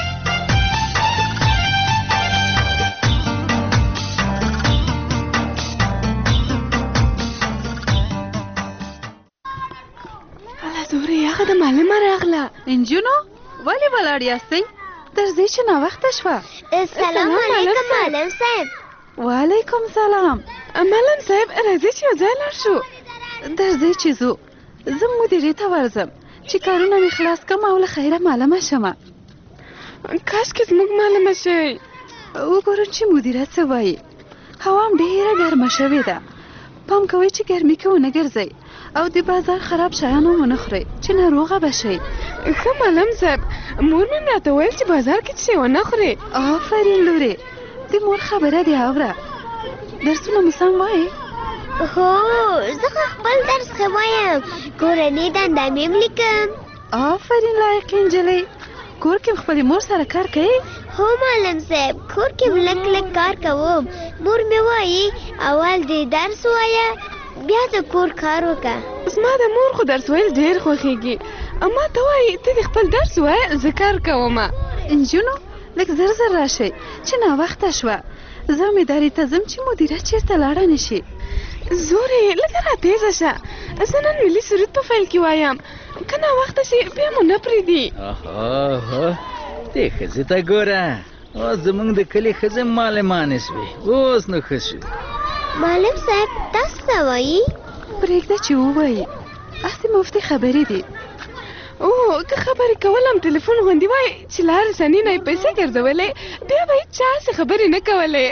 الله دوري هغه د معلمه راغله. انجونو ولې ولاړ یاستئ؟ درځئ چې ناوخته شوه. سلام علیکم معلم صاحب. وعلیکم سلام. معلم صاحب راځئ چې یو ځای لاړ شو. درځئ چې ځو. زه مدیرې ته ورځم چې کارونه مې خلاص کړم او له خیره معلمه شمه. کاشکې زموږ معلمه شئ. وګورم چې مدیره څه وایي. هوا هم ډېره ګرمه شوې ده. پام کوئ چې ګرمي کې ونه ګرځئ او د بازار خراب شیان هم ونه خورئ چې ناروغه به شئ. ښه معلم صاحب، مور مې راته ویل چې بازار کې څه ونه خورئ. آفرین لورې، د مور خبره دې اوره. درسونه مو سم وایې؟ هو زه خپل درس ښه وایم، کورنۍ دنده مې هم لیکم. آفرین لایقې نجلۍ. کور کې خپلې مور سره کار کوي؟ هو معلم صاحب، کور کې لږ لږ کار کوم. مور مې وایي اول دې درس وایه بیا د کور کار وکړه. زما د مور خو درس ویل ډېر خوښېږي، اما ته وایي ته دې خپل درس وایه زه کار کوم. انجونو لږ زر زر راشئ چې ناوخته شوه. زه مې ادارې ته ځم چې مدیره چېرته لاړه نه شي. زورې لږه راتېزه شه، زه نن ملي سرود په پیل کې وایم، که ناوخته شي بیا مو نه پرېږدي. اوهو دې ښځې ته ګوره، اوس زموږ د کلي ښځې معلمانې شوې، اوس نو ښه شو. معلم صاحب تاسو څه وایي؟ پرېږده چې ووایي، هسې مفتې خبرې دي. او که خبرې کول هم تلیفون غوندې وای چې لارې سنې نه یې پیسې ګرځولې بیا به هېچا هسې خبرې نه کولې.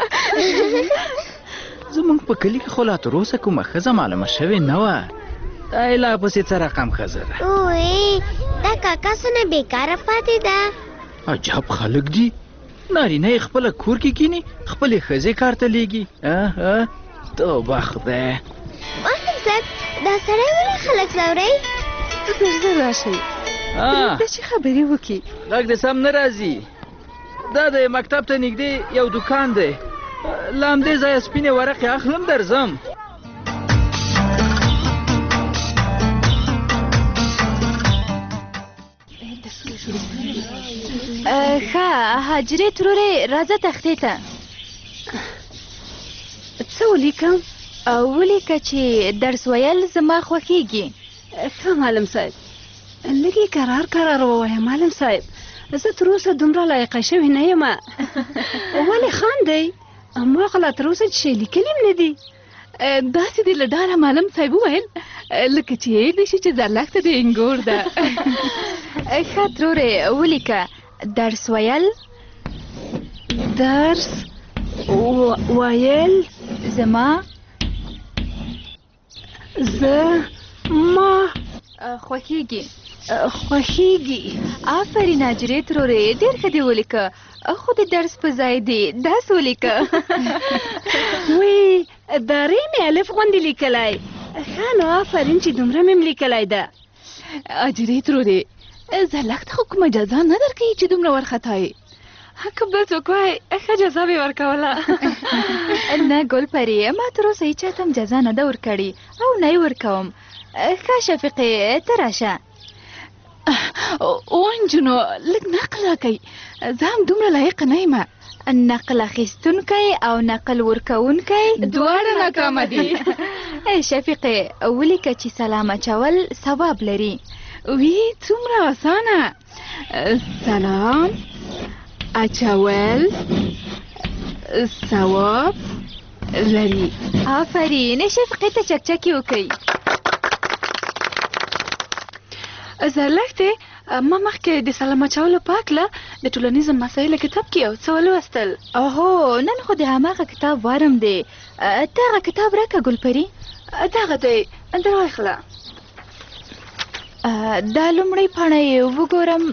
زموږ په کلي کې خو لا تراوسه کومه ښځه معلومه شوې نه وه. دا یې لا پسې څه رقم ښځه ده؟ اوې دا کاکا څونه بېکاره پاتې ده. عجب خلک دي. نارینه خپل کور کې کینی خپل خزې کار ته لیږي ها توبه خدای معلم صاحب دا سړی ولې خلک ځوروي زر راشئ د چې خبرې وکړي غږ دې سم نه راځي دا د مکتب ته نږدې یو دوکان دی له همدې ځایه سپینې ورقې اخلم درځم ښه حاجرې ترورې راځه تختې ته څه ولیکم ولیکه چې درس ویل زما خوښیږي ښه معلم صاحب لږې کرار کرار ووایه معلم صاحب زه تر اوسه دومره لایقه شوې نه یم ولې خاندئ ما خو لا تر اوسه چې شی لیکلي م نه دي داسې دې له ډاره معلم صاحب وویل لکه چې یې شي چې زرلښته د انګور ده ښه ترورې ولیکه درس ویل درس ویل زما زه ما خوښیږي خوښیږي آفرین حاجرې ترورې ډېر ښه دې ولیکه خو د درس په ځای دې داس ولیکه وی د ری مې الف غوندې لیکلی ښه نو آفرین چې دومره مې م لیکلی ده حاجرې ترورې زرلښته خو کومه جزا نه درکوي چې دومره وارخطایې که بل څوک وای ښه جزا به یې ورکوله نه ګل پرې ما تر اوسه هېچا ته هم جزا نه ده ورکړې او نه یې ورکوم ښه شفیقې ته راشه او نجونو لږ نقل راکئ زه هم دومره لایقه نه یم نقل اخیستونکی او نقل ورکوونکی دواړه ناکامه دي شفیقې ولیکه چې سلام اچول ثواب لري وی څومره اسانه سلام اچول ثواب لري آفرین شفیقې ته چکچکې وکئ زرلښتې ما مخکې د سلام اچولو په هکله د ټولنیزو مسایلو کتاب کې یو څه ولوستل اوهو نن خو د هماغه کتاب وارم دی ته هغه کتاب راکه ګلپري دغه دی در واخله دا لومړی پاڼه یې وګورم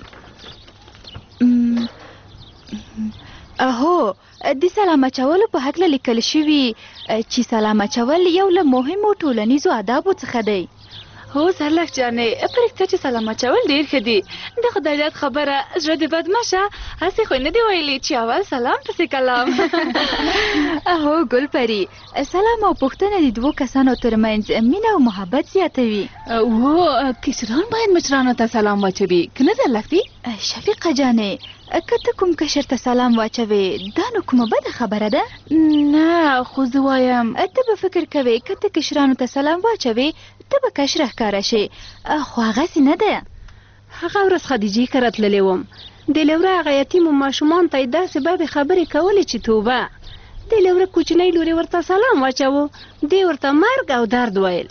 اهو د سلام اچولو په هکله لیکل شوي چې سلام اچول یو له مهمو ټولنیزو آدابو څخه دی هو زرلښت جانې پرېږده چې سلام اچول ډېر ښه دي د خدایزاد خبره زړه دې بد مه شه هسې خو یې نه دي ویلي چې اول سلام پسې کلام هو ګلپري سلام او پوښتنه د دوو کسانو ترمنځ مینه او محبت زیاتوي هو کشران باید مشرانو ته سلام واچوي که نه زرلښتې شفیقه جانې که ته کوم کشر ته سلام واچوې دا نو کومه بده خبره ده نه خو زه وایم ته به فکر کوې که ته کشرانو ته سلام واچوې ته به کشره ښکاره شې خو هغسې نه ده هغه ورځ خدیجې کره تللی وم د لوره هغه یتیمو ماشومانو ته یې داسې بدې خبرې کولې چې توبه د لوره کوچنی لورې ورته سلام واچوو دی ورته مرګ او درد ویل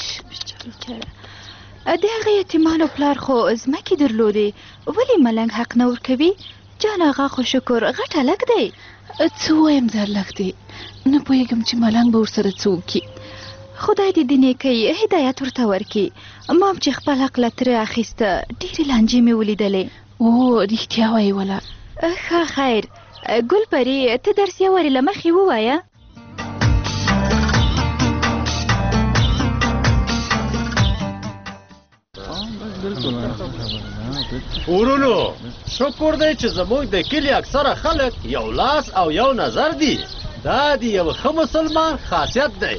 د هغه یتیمانو پلار خو ځمکې درلودې ولې ملنګ حق نه ورکوي جان آغا خو شکر غټ هلک دی څه وایم زرلښتې نه پوهېږم چې ملنګ به ورسره څه وکړي خدای دې د نیکۍ هدایت ورته ورکړي ما هم چې خپل حق له ترې اخیسته ډېرې لانجې مې ولیدلې او رښتیا وایې وله ښه خیر ګلپري ته درس یې وارې له مخې ووایه ورونو شکر دی چې زموږ د کلي اکثره خلک یو لاس او یو نظر دي دا د یو ښه مسلمان خاصیت دی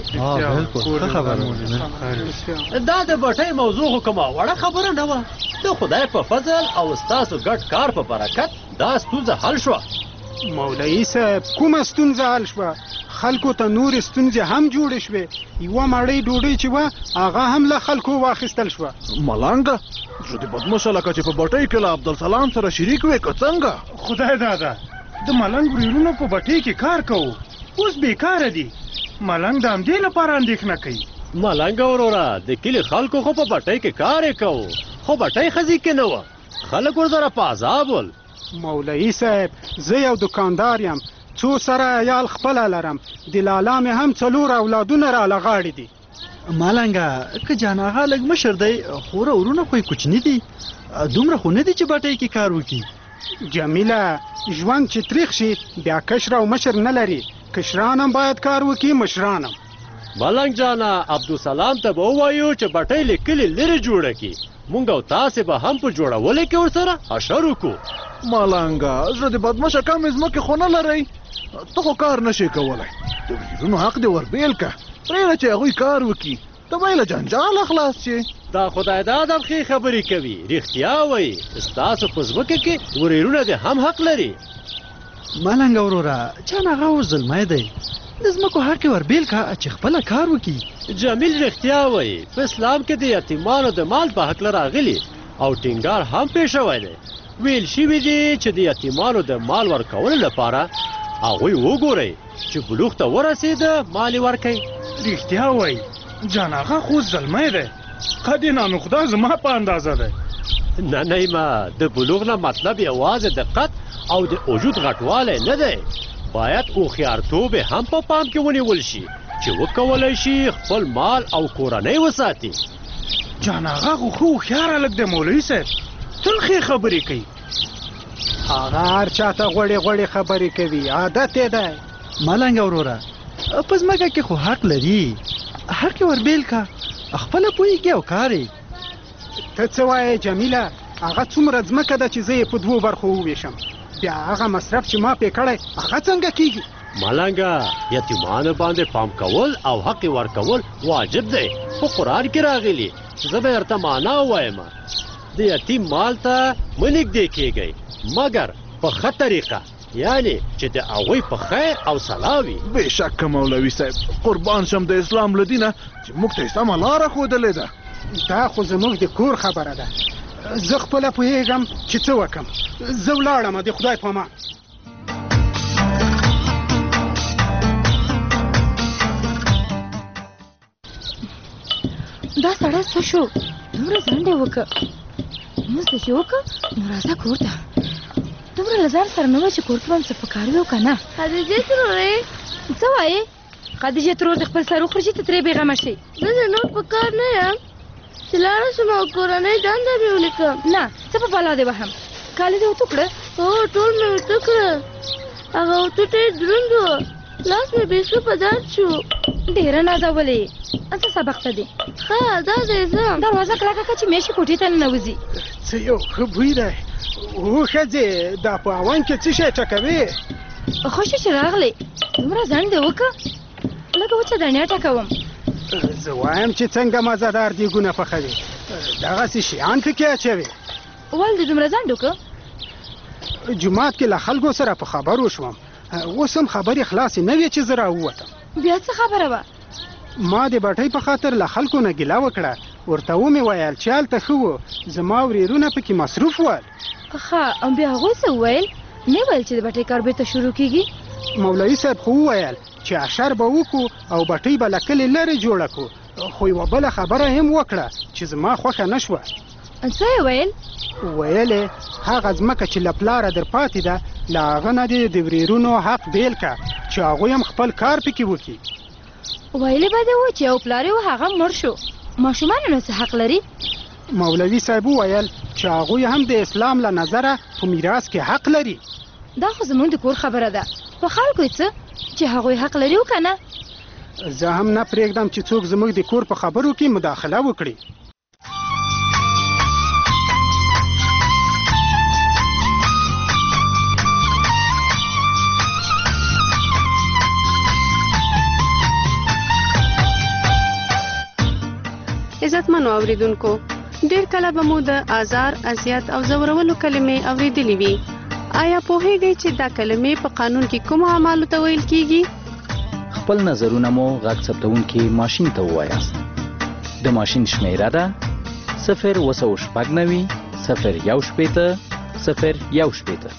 دا د بټۍ موضوع خو کومه وړه خبره نه وه د خدای په فضل او ستاسو ګډ کار په برکت دا ستونزه حل شوه مولوي صاحب کومه ستونزه حل شوه خلکو ته نورې ستونزې هم جوړې شوې یوه مړۍ ډوډۍ چې وه هغه هم له خلکو واخیستل شوه ملنګه زه دې بدمشه لکه چې په بټۍ کې له عبدالسلام سره شریک وې که څنګه خدای دادا د ملنګ ورېرونو په بټۍ کې کار کوو اوس بېکاره دي ملنګ د همدې لپاره اندېښنه کوي ملنګه وروره د کلي خلکو خو په بټۍ کې کار یې کوو خو بټۍ ښځې کې نه وه خلک ورسره په عذاب ول مولوي صاحب زه یو دکاندار یم څو سره عیال خپله لرم د لالا مې هم څلور اولادونه راله غاړې دي مالنګه که جان آغا لږ مشر دی خو ورونه خو یې کوچني دي دومره خو نه دي چې بټۍ کې کار وکړي جمیله ژوند چې تریخ شي بیا کشر او مشر نه لري. کشران هم باید کار وکړي، مشران هم. ملنګ جانا عبدالسلام ته به ووایو چې بټۍ له کلي لرې جوړه کړي. مونږ او تاسې به هم په جوړولو کې ورسره اشر وکړو. ملنګه زړه دې بدمشه کمې ځمکې خو نه لرئ، ته خو کار نشې کولی. د وزیرونو حق دې وربېل که، پرېږده چې هغوی کار وکړي، ته به یې له جنجاله خلاص شي. دا خدای داده ښې خبرې کوي، رښتیا وایي. ستاسو په ځمکه کې ورېرونه دې هم حق لري. ملنګ وروره چان هغه اوس زلمی دی، د ځمکو حق یې وربېل که چې خپله کار وکړي. جمیل رښتیا وایي. په اسلام کې د یتیمانو د مال په هکله راغلي او ټینګار هم پرې شوی دی. ویل شوي دي چې د یتیمانو د مال ورکولو لپاره هغوی وګورئ چې بلوغ ته ورسېده مال یې ورکوي. رښتیا وایي. جان هغه خو زلمی دی، قد یې نانوخده زما په اندازه دی. نه نیمه، د بلوغ نه مطلب یوازې د قد او د وجود غټوالی نه دی، باید هوښیارتوب یې هم په پام کې ونیول شي چې وکولی شي خپل مال او کورنۍ وساتي. جان هغه خو ښه هوښیار هلک دی مولوي صاحب، تل ښې خبرې کوي. هغه هر چا ته غوړې غوړې خبرې کوي، عادت یې دی. ملنګ وروره په ځمکه کې خو حق لري، حق یې وربېل که، خپله پوهېږي او کار یې. ته څه وایې جمیله؟ هغه څومره ځمکه ده چې زه یې په دوو برخو وویشم، بیا هغه مصرف چې ما پې کړی هغه څنګه کېږي؟ ملنګه یتیمانو باندې پام کول او حق ورکول واجب دی، په قرآن کې راغلي. زه به درته معنا ووایم، د یتیم مال ته مه نږدې کېږئ مګر په ښه طریقه، یعنی چې د هغوی په خیر او صلاح وي. بېشکه مولوي صاحب، قربان شم د اسلام له دینه چې موږ ته یې سمه لاره ښودلې ده. دا خو زموږ د کور خبره ده، زه خپله پوهېږم چې څه وکړم. زه ولاړم، د خدای په امان. دا سړی څه شو؟ دومره ځنډ یې وکړه، لمونځ دې چې وکړه نو راځه کور ته. دومره له ځان سره نه وه چې کور کې به هم څه په کار وي او که نه. خدیجې ترورې څه وایې؟ خدیجې ترور د خپل سر وخوري چې ته ترې بېغمه شې. زه د نور په کار نه یم چې لاړه شم او کورنۍ دنده مې ولیکم. نه څه په بلا دې وهم، کالي دې اوتو کړه؟ هو ټول مې اوتو کړه، هغه اوتو ډېر دروند و، لاس مې بیخي په درد شو. ډېره نازولې. څه سبق ته دی؟ ښه دا دی ځم. دروازه کلکه کړه چې میاشې کوټې ته ننوځي. څه یو ښه بوی دی. او ښځې دا په اون کې څه شی ټکوې؟ ښه شو چې راغلې، دومره ځنډ دې وکړه، لږه وچه دڼیا ټکوم. زه وایم چې څنګه مزهدار دیګونه پخوي، دغسې شیان پکې اچوي. ولې دې دومره ځنډ وکړه؟ جومات کې له خلکو سره په خبرو شوم، اوس هم خبرې خلاصې نه وې چې زه راووتم. بیا څه خبره وه؟ ما د بټۍ په خاطر له خلکو نه ګیله وکړه، ورته ومې ویل چې هلته ښه وو، زما ورېرونه پکې مصروف ول. ښه او بیا هغوی څه وویل؟ نه ویل چې د بټۍ کار بېرته شروع کېږي؟ مولوي صاحب خو وویل چې اشر به وکړو او بټۍ به له کلي لرې جوړه کړو، خو یوه بله خبره هم وکړه چې زما خوښه نه شوه. څه یې ویل؟ ویل یې هغه ځمکه چې له پلاره در پاتې ده له هغه نه دې د ورېرونو حق بېل کړه چې هغوی هم خپل کار پکې وکړي. ویلې به دې و چې یو پلار یې و هغه مړ شو، ماشومانو نو څه حق لري؟ مولوي صاحب وویل چې هغوی هم د اسلام له نظره په میراث کې حق لري. دا خو زموږ د کور خبره ده، په خلکو یې څه چې هغوی حق لري و که نه؟ زه هم نه پرېږدم چې څوک زموږ د کور په خبرو کې مداخله وکړي. عزتمنو اوریدونکو، ډېر کله به مو د آزار، اذیت او ځورولو کلمې اوریدلې وي. آیا پوهیږئ چې دا کلمې په قانون کې کومو اعمالو ته ویل کیږي؟ خپل نظرونه مو غږ ثبتونکي ماشین ته ووایاست. د ماشین شمیره ده صفر اوه سوه شپږ نوي صفر یو شپېته صفر یو شپېته.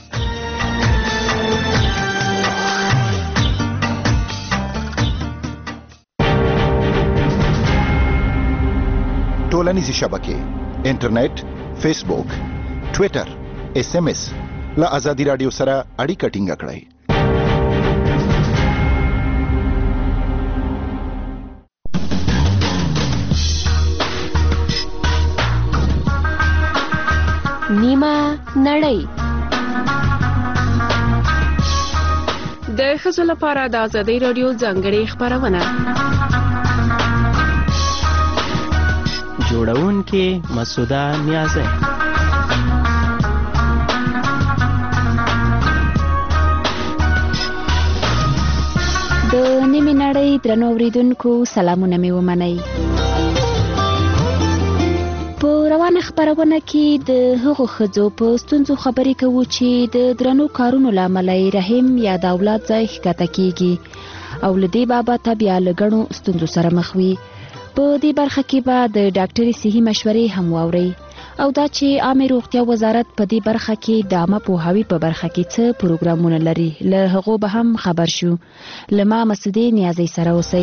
ټولنیزې شبکې، انټرنیټ، فیسبوک، ټویټر، ایس ایم ایس له ازادي راډیو سره اړیکه ټینګه کړئ. نیمه نړۍ ښځو لپاره د ازادي راډیو ځانګړې خپرونه. جوړونکې مسعوده نیازی. د نیمې نړۍ درنو اوریدونکو سلامونه مې ومنئ. په روانه خپرونه کې د هغو ښځو په ستونزو خبرې کوو چې د درنو کارونو له امله یې رحم یا د اولاد ځای ښکته کیږي او له دې بابته بیا له ګڼو ستونزو سره مخ وي. په دې برخه کې به د ډاکټري صحي مشورې هم واورئ او دا چې عامه روغتیا وزارت په دې برخه کې د عامه پوهاوي په برخه کې څه پروګرامونه لري له هغو به هم خبر شو. له ما مسعودې نیازۍ سره اوسئ.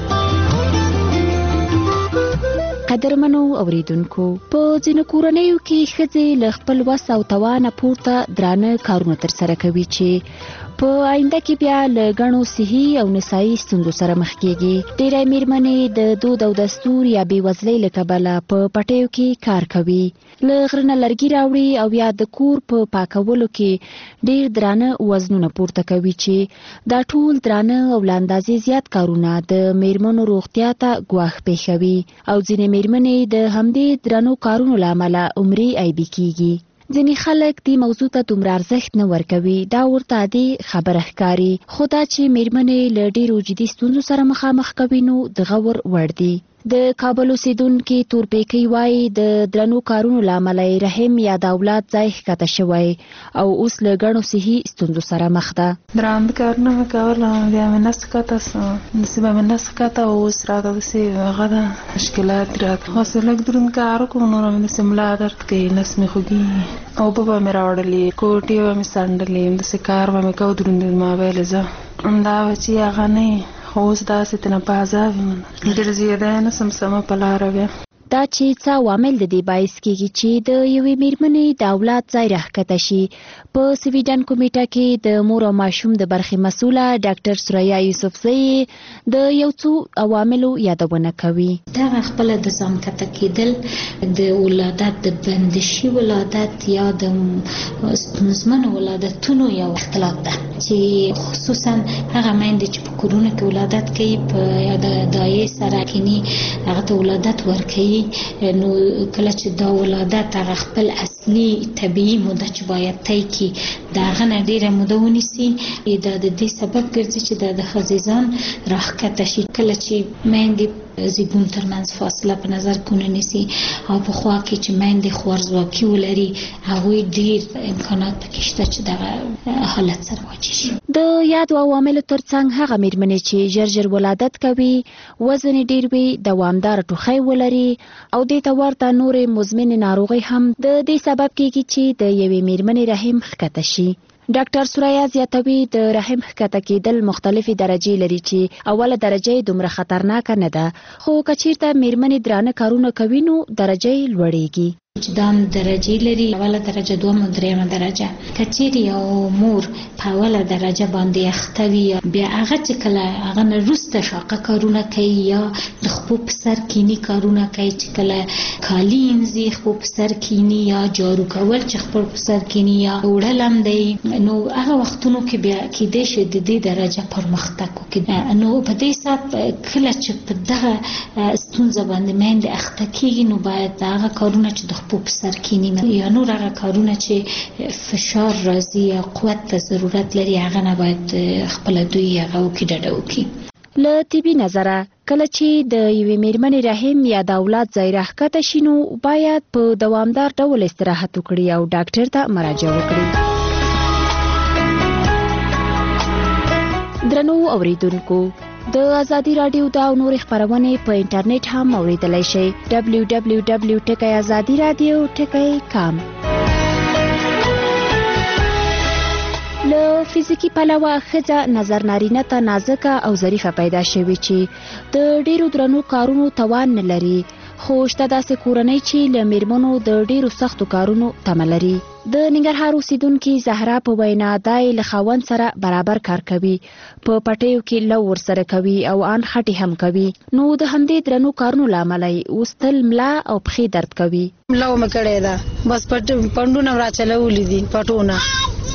قدرمنو اوریدونکو، په ځینو کورنیو کې ښځې له خپل وس او توانه پورته درانه کارونه ترسره کوي چې په آینده کې بیا له ګڼو صحي او نسایي ستونزو سره مخ کیږي. ډېری مېرمنې د دود او دستور یا بېوزلۍ له کبله په پټیو کې کار کوي، له غره نه لرګي راوړي او یا د کور په پاکولو کې ډېر درانه وزنونه پورته کوي چې دا ټول درانه او له اندازې زیات کارونه د مېرمنو روغتیا ته ګواښ پېښوي او ځینې مېرمنې د همدې درنو کارونو له امله عمري عیبي کیږي. ځینې خلک دې موضوع ته دومره ارزښت نه ورکوي، دا ورته عادي خبره ښکاري، خو دا چې مېرمنې له ډېرو جدي ستونزو سره مخامخ کوي نو د غور وړ دي. د کابل اوسیدونکي تورپیکۍ وایي د درنو کارونو له امله یې رحم یا د اولاد ځای ښکته شوی او اوس له ګڼو صحي ستونزو سره مخ ده. درانه کارونه مې کول، بیا مې نس ښکته سو، نصیبه مې نس ښکته او اوس راته داسې هغه ده مشکلات راته. خاصې لږ دروند کار وکړو نور مې داسې ملا درد کوي، نس مې خوږېږي. اوبه به مې راوړلې، کوټې به مې څنډلې، داسې کار به مې کو دروند ما ویلې زه همدا به چې هغه نه خو اوس داسې تنه په عذاب یم، ډېر زیاده نه سم سمه په لاره بیا. دا چې څه عوامل د دې باعث کیږي چې د یوې مېرمنې د اولاد ځای راښکته شي. په سویډن کمیټه کې د مور او ماشوم د برخې مسؤله ډاکټر سوریا یوسفزۍ د یو څو عواملو یادونه کوي. دغه خپله د ځان کته کېدل، د ولادت د بندشي ولادت یا د ستونزمنو ولادتونو یو اختلاط ده چې خصوصا هغه میندې چې په کورونو کې ولادت کوي په یا د دایې سره کینی هغه ته ولادت ورکوي، نو کله چې دا ولادت هغه خپل اصلي طبیعي موده چې باید طی کړي د هغه نه ډېره موده ونیسي، دا د دې سبب ګرځي چې دا د ښځې ځان راښکته شي. کله چې میندې زیږون ترمنځ فاصله په نظر کې ونیسي او په خوا کې چې میندې خوارځواکي ولري، هغوی ډېر امکانات پکې شته چې دغه حالت سره مواجه شي. د یادو عواملو ترڅنګ هغه مېرمنې چې ژر ژر ولادت کوي، وزن یې ډېر وي، دوامدار ټوخی ولري او دې ته ورته نورې مزمنې ناروغۍ هم د دې سبب کیږي چې د یوې مېرمنې رحم ښکته شي. ډاکټر سوریا زیاتوي د رحم ښکته کېدل مختلفې درجې لري چې اوله درجه یې دومره خطرناکه نه ده، خو که چېرته مېرمنې درانه کارونه کوي نو درجه یې لوړېږي. چې دا درجې لري، اوله درجه، دومه، درېیمه درجه. که چیرې یو مور په اوله درجه باندې اخته وي، بیا هغه چې کله هغه نه وروسته شاقه کارونه کوي یا د خپو په سر کینی کارونه کوي، چې کله کالي انځي خپو په سر کینی یا جارو کول چې خپل په سر کینی یا وړل هم دی، نو هغه وختونو کې بیا کېدای شي د دې درجه پرمختګ وکړي. نو په دې سات کله چې په دغه ستونزه باندې میندې اخته کېږي نو باید هغه کارونه چې د خپو په سر کینی یا نور هغه کارونه چې فشار راځي یا قوت ته ضرورت لري هغه نه باید خپل دوی هغه وکړي، ډډه وکړي. له طبي نظره کله چې د یوې مېرمنې رحم یا د اولاد ځای راښکته شي نو باید په دوامدار ډول استراحت وکړي او ډاکټر ته مراجعه وکړي. درنو اوریدونکو، د ازادي راډیو دا او نورې خپرونې په انټرنیټ هم اوریدلای شئ. ډبلیو ډبلیو ډبلیو ټکی ازادي راډیو ټکی کام. له فزیکی پلوه ښځه نظر نارینه ته نازکه او ظریفه پیدا شوې چې د ډیرو درنو کارونو توان نه لري، خو شته داسې کورنۍ چې له مېرمنو د ډیرو سختو کارونو تمه لري. د ننګرهار اوسیدونکي زهرا په وینا دای له خاوند سره برابر کار کوي، په پټیو کې لو ورسره کوي او ان خټي هم کوي، نو د همدې درنو کارونو لامل اوس تل ملا او پښې درد کوي. ملا مې کړې ده، بس پټ پندونه را چلولې دي پټونه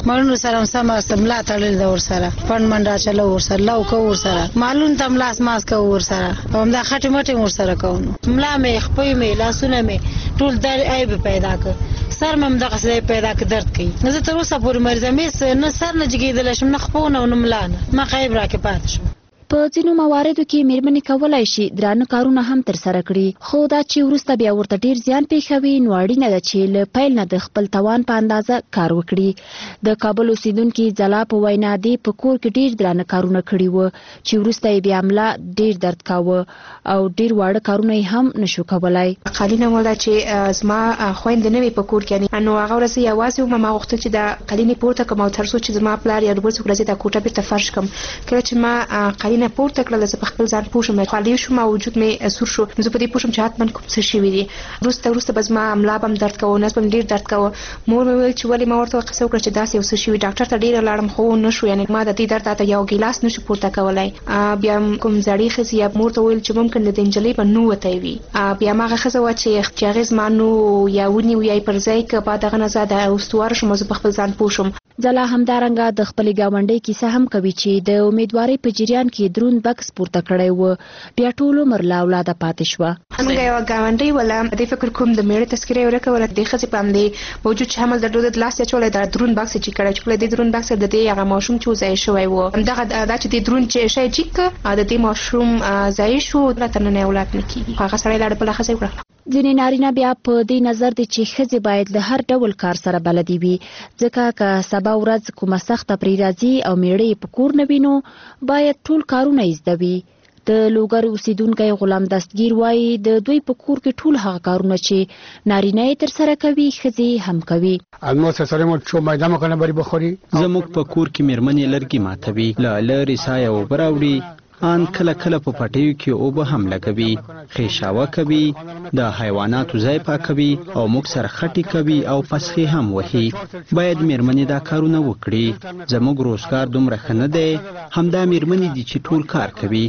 مړونو سره سم سملا تړل د ور سره پن منډا چلو ور سره لو کو ور سره مالون تم لاس ماس کو ور سره هم دا خټه مټه ور سره کوم ملا مې خپې مې لاسونه مې ټول در عیب پیدا کړ سر مم دغه څه پیدا کړ درد کوي نو زه تر اوسه پورې مرزه مې نه سر نه جګیدل شم نه خپونه نه ملانه ما خیب راکې پات شم په ځینو مواردو کې میرمنې کولای شي درانه کارونه هم تر سره کړي خو دا چې وروسته بیا ورته ډیر زیان پیښوي نو اړینه ده چې له پیل نه د خپل توان په اندازه کار وکړي د کابل اوسیدونکو ځلا په وینا دی په کور کې ډیر درانه کارونه کړي وو چې وروسته بیا ملا ډیر درد کاوه او ډیر واړه کارونه هم نشو کولای قالینه مولا چې زما خويند نه وي په کور کې نو هغه ورځ یوازې ما غوښتل چې د قالینې پورته کوم او تر څو چې زما پلار یا ورځ ورځ د کوټه بیرته فرش کوم کله چې ما قالینه پورته کړل زه په خپل ځان پوښم خالي شوم او وجود مې سور شو زه په دې پوښم چې حتمن کوم څه شي وي وروسته وروسته بس ما املا بم درد کوو نس بم ډیر درد کوو مور مې ویل چې ولې ما ورته قصه وکړه چې داسې څه شي وي ډاکټر ته ډیر لاړم خو نه شو یعنی ما د دې درد ته یو ګیلاس نشو پورته کولای بیا کوم زړی خزي یا مور ته ویل چې ممکن د انجلۍ په نو وته وي بیا ما غخزه و چې چاغز مانو یا ونی وی پر ځای ک په دغه نه زده اوستوار شم زه په خپل ځان پوښم ځلا همدارنګه د خپل گاونډي کیسه هم کوي چې د امیدواري په جریان کې درون بکس پورته کړی و بیا ټول عمر لا اولاده پاتې شو موږ یو گاونډي ولا د فکر کوم د میړه تذکره ورکوله د خزي پاندې موجود چې حمل د دود لاس چولې د درون بکس چې کړی چې د درون بکس د دې هغه ماشوم چې ځای شوی و همدغه د چې د درون چې شي چې د دې ماشوم ځای شو ترته نه اولاد نکي هغه سره لاړ په لخصه وکړه ځینې نارینه بیا په دې نظر دي چې ښځې باید له هر ډول کار سره بلدي وي ځکه که سبا ورځ کومه سخته پرې راځي او میړه په کور نه وي نو باید ټول کارونه یې زده وي د لوګر اوسیدونکی غلام دستگیر وایي د دوی په کور کې ټول هغه کارونه چې نارینه یې تر سره کوي ښځې هم کوي الموس سره مو چې مایده مکنه بری بخوري زموږ په کور کې میرمنې لرګي ماتوي له لرې سایه اوبه راوړي ان کله کله په پټیو کې اوبه هم لګوي خیشاوه کوي د حیواناتو ځای پاکوي او موږ سره خټي کوي او پسخې هم وهي باید میرمنې دا کارونه وکړي زموږ روزګار دومره ښه نه دی همدا میرمنې دي چې ټول کار کوي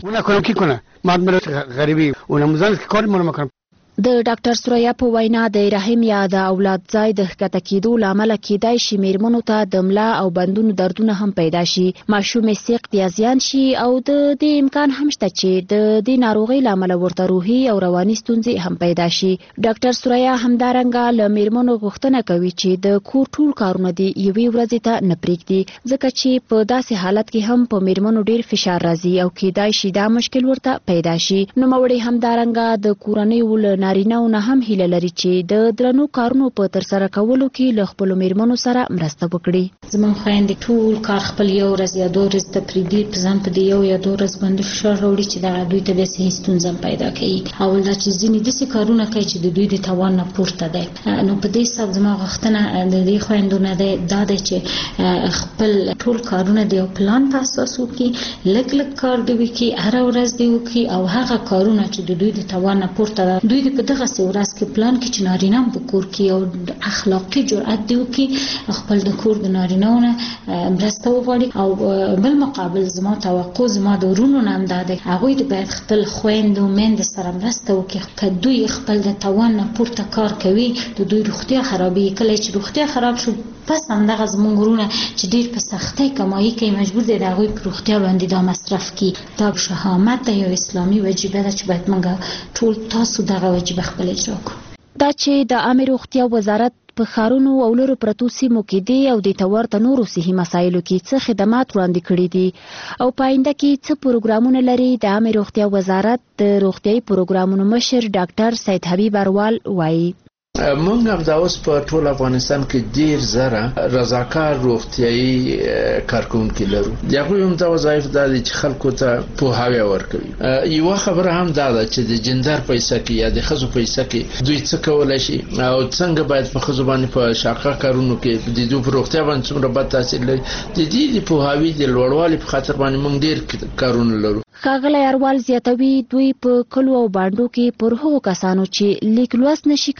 غریبي ونمزان کار مونږ مکرم د ډاکټر سوریا په وینا د رحم یا د اولاد ځای د ښکته کېدو لامل کېدای شي میرمنو ته د ملا او بندونو دردونه هم پیدا شي ماشوم سخت یا زیان شي او د دې امکان هم شته چې د دې ناروغي لامل ورته روحي او رواني ستونزې هم پیدا شي ډاکټر سوریا همدارنګه له میرمنو غوښتنه کوي چې د کور ټول کارونه دی یوې ورځې ته نه پرېږدي ځکه چې په داسې حالت کې هم په میرمنو ډیر فشار راځي او کېدای شي دا مشکل ورته پیدا شي نو موري همدارنګه د کورنۍ ول نارینه‌و نه هم هیله لري چې د درنو کارونو په ترسره کولو کې له خپلو میرمنو سره مرسته وکړي زموږ خویندې ټول کار خپل یو ورځ یا دوه ورځې ته پرېږدي په ځان په دې یو یا دوه ورځ باندې فشار راوړي چې دغه دوی ته بیا صحي ستونزه پیدا کوي اول دا چې ځینې داسې کارونه کوي چې د دوی د توان نه پورته دی نو په دې حساب زما غوښتنه د دې خویندو نه دی دا دی چې خپل ټول کارونه د یو پلان په اساس وکړي لږ لږ کار دې وکړي هره ورځ دې وکړي او هغه کارونه چې د دوی د توان نه پورته ده دوی په دغه ورځ کې پلان کې چې نارینه په کور کې یو اخلاقي جرأت دی وکړي خپل د کور د نارینه‌و نه مرسته وغواړي او بل مقابل زما توقع زما د ورونو نه هم دا دی هغوی باید خپل خویندو میندې سره مرسته وکړي که دوی خپل د توان نه پورته کار کوي د دوی روغتیا خرابېږي کله چې روغتیا خراب شو پس همدغه زموږ ورونه چې ډېر په سختۍ کمایي کوي مجبور دی د هغوی په روغتیا باندې دا مصرف کړي دا شهامت ده یو اسلامي وجیبه ده چې باید موږ ټول تاسو دغه وجیبه خپل اجرا کړو دا چې د عامه روغتیا وزارت په ښارونو او لرو پرتو سیمو کې دی او د تورته نورو صحي مسایلو کې څه خدمات وړاندې کړي دي او په آینده کې څه پروګرامونه لري د عامه روغتیا وزارت د روغتیايي پروګرامونو مشر ډاکټر سید حبیب اروال وایي مونږ هم دا اوس په ټول افغانستان کې ډیر زره رضاکار روغتیايي کارکونکي لرو دغه هم دا وظایف د چې خلکو ته پوهاوی ورکوي یو خبره هم دا ده چې د جندر پیسې کې یا د خزو پیسې کې دوی څه کولای شي او څنګه باید په خزو باندې په شاقه کارونو کې د دوی روغتیا باندې څومره بد تاثیر لري د دې د پوهاوی د لوړوالي په خاطر باندې مونږ ډیر کارونه لرو ښاغلی اروال زیاتوي دوی په کلو او باندو کې پر هغو کسانو چې لیک لوست نشي کولای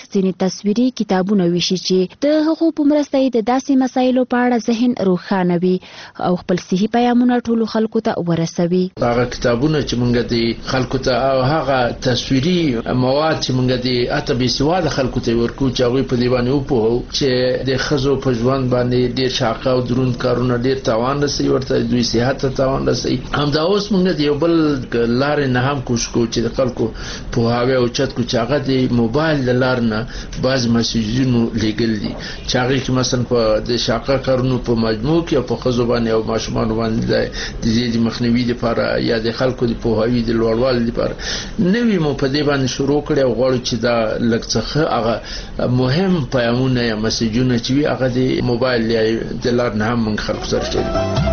تاریخ ځینې تصویري کتابونه ویشي چې د هغو په مرسته یې د داسې مسایلو په اړه ذهن روښانه وي او خپل صحي پیغامونه ټولو خلکو ته ورسوي. هغه کتابونه چې موږ د خلکو ته او هغه تصویري مواد چې موږ د اته بي سواده خلکو ته ورکو چې هغوی په دې باندې وپوهو چې د ښځو په ژوند باندې ډېر شاقه او دروند کارونه ډېر تاوان رسوي، ورته دوی صحت ته تاوان رسوي. همدا اوس موږ د یو بل لارې نه هم کوشش کوو چې د خلکو پوهاوی اوچت کړو چې هغه د موبایل له لارې نه بعض میسیجونه لیږل دي چې هغې کې مثلا په د شاقه کارونو په مجموع کې او په ښځو باندې او ماشومانو باندې د دې د مخنیوي لپاره یا د خلکو د پوهاوي د لوړوالي لپاره نوي مو په دې باندې شروع کړی او غواړو چې دا لږ څه هغه مهم پیغامونه یا میسیجونه چې وي هغه د موبایل یا د لارې نه هم موږ خلکو سره شریکوو.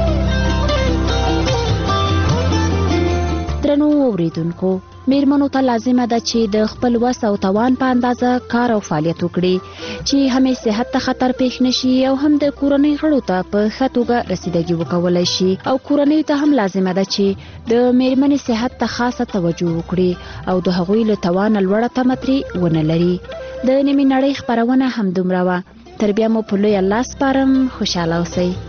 درنو اوریدونکو، میرمنو ته لازمه ده چې د خپل وس او توان په اندازه کار او فعالیت وکړي چې هم صحت ته خطر پیښ نشي او هم د کورنۍ غړو ته په ښه توګه رسیدګي وکولای شي. او کورنۍ ته هم لازمه ده چې د میرمنې صحت ته خاصه توجه وکړي او د هغوی له توانه لوړه تمه ترې ونه لري. د نیمې نړۍ خپرونه همدومره وه. تر بیا مو په لوی الله سپارم. خوشحاله اوسئ.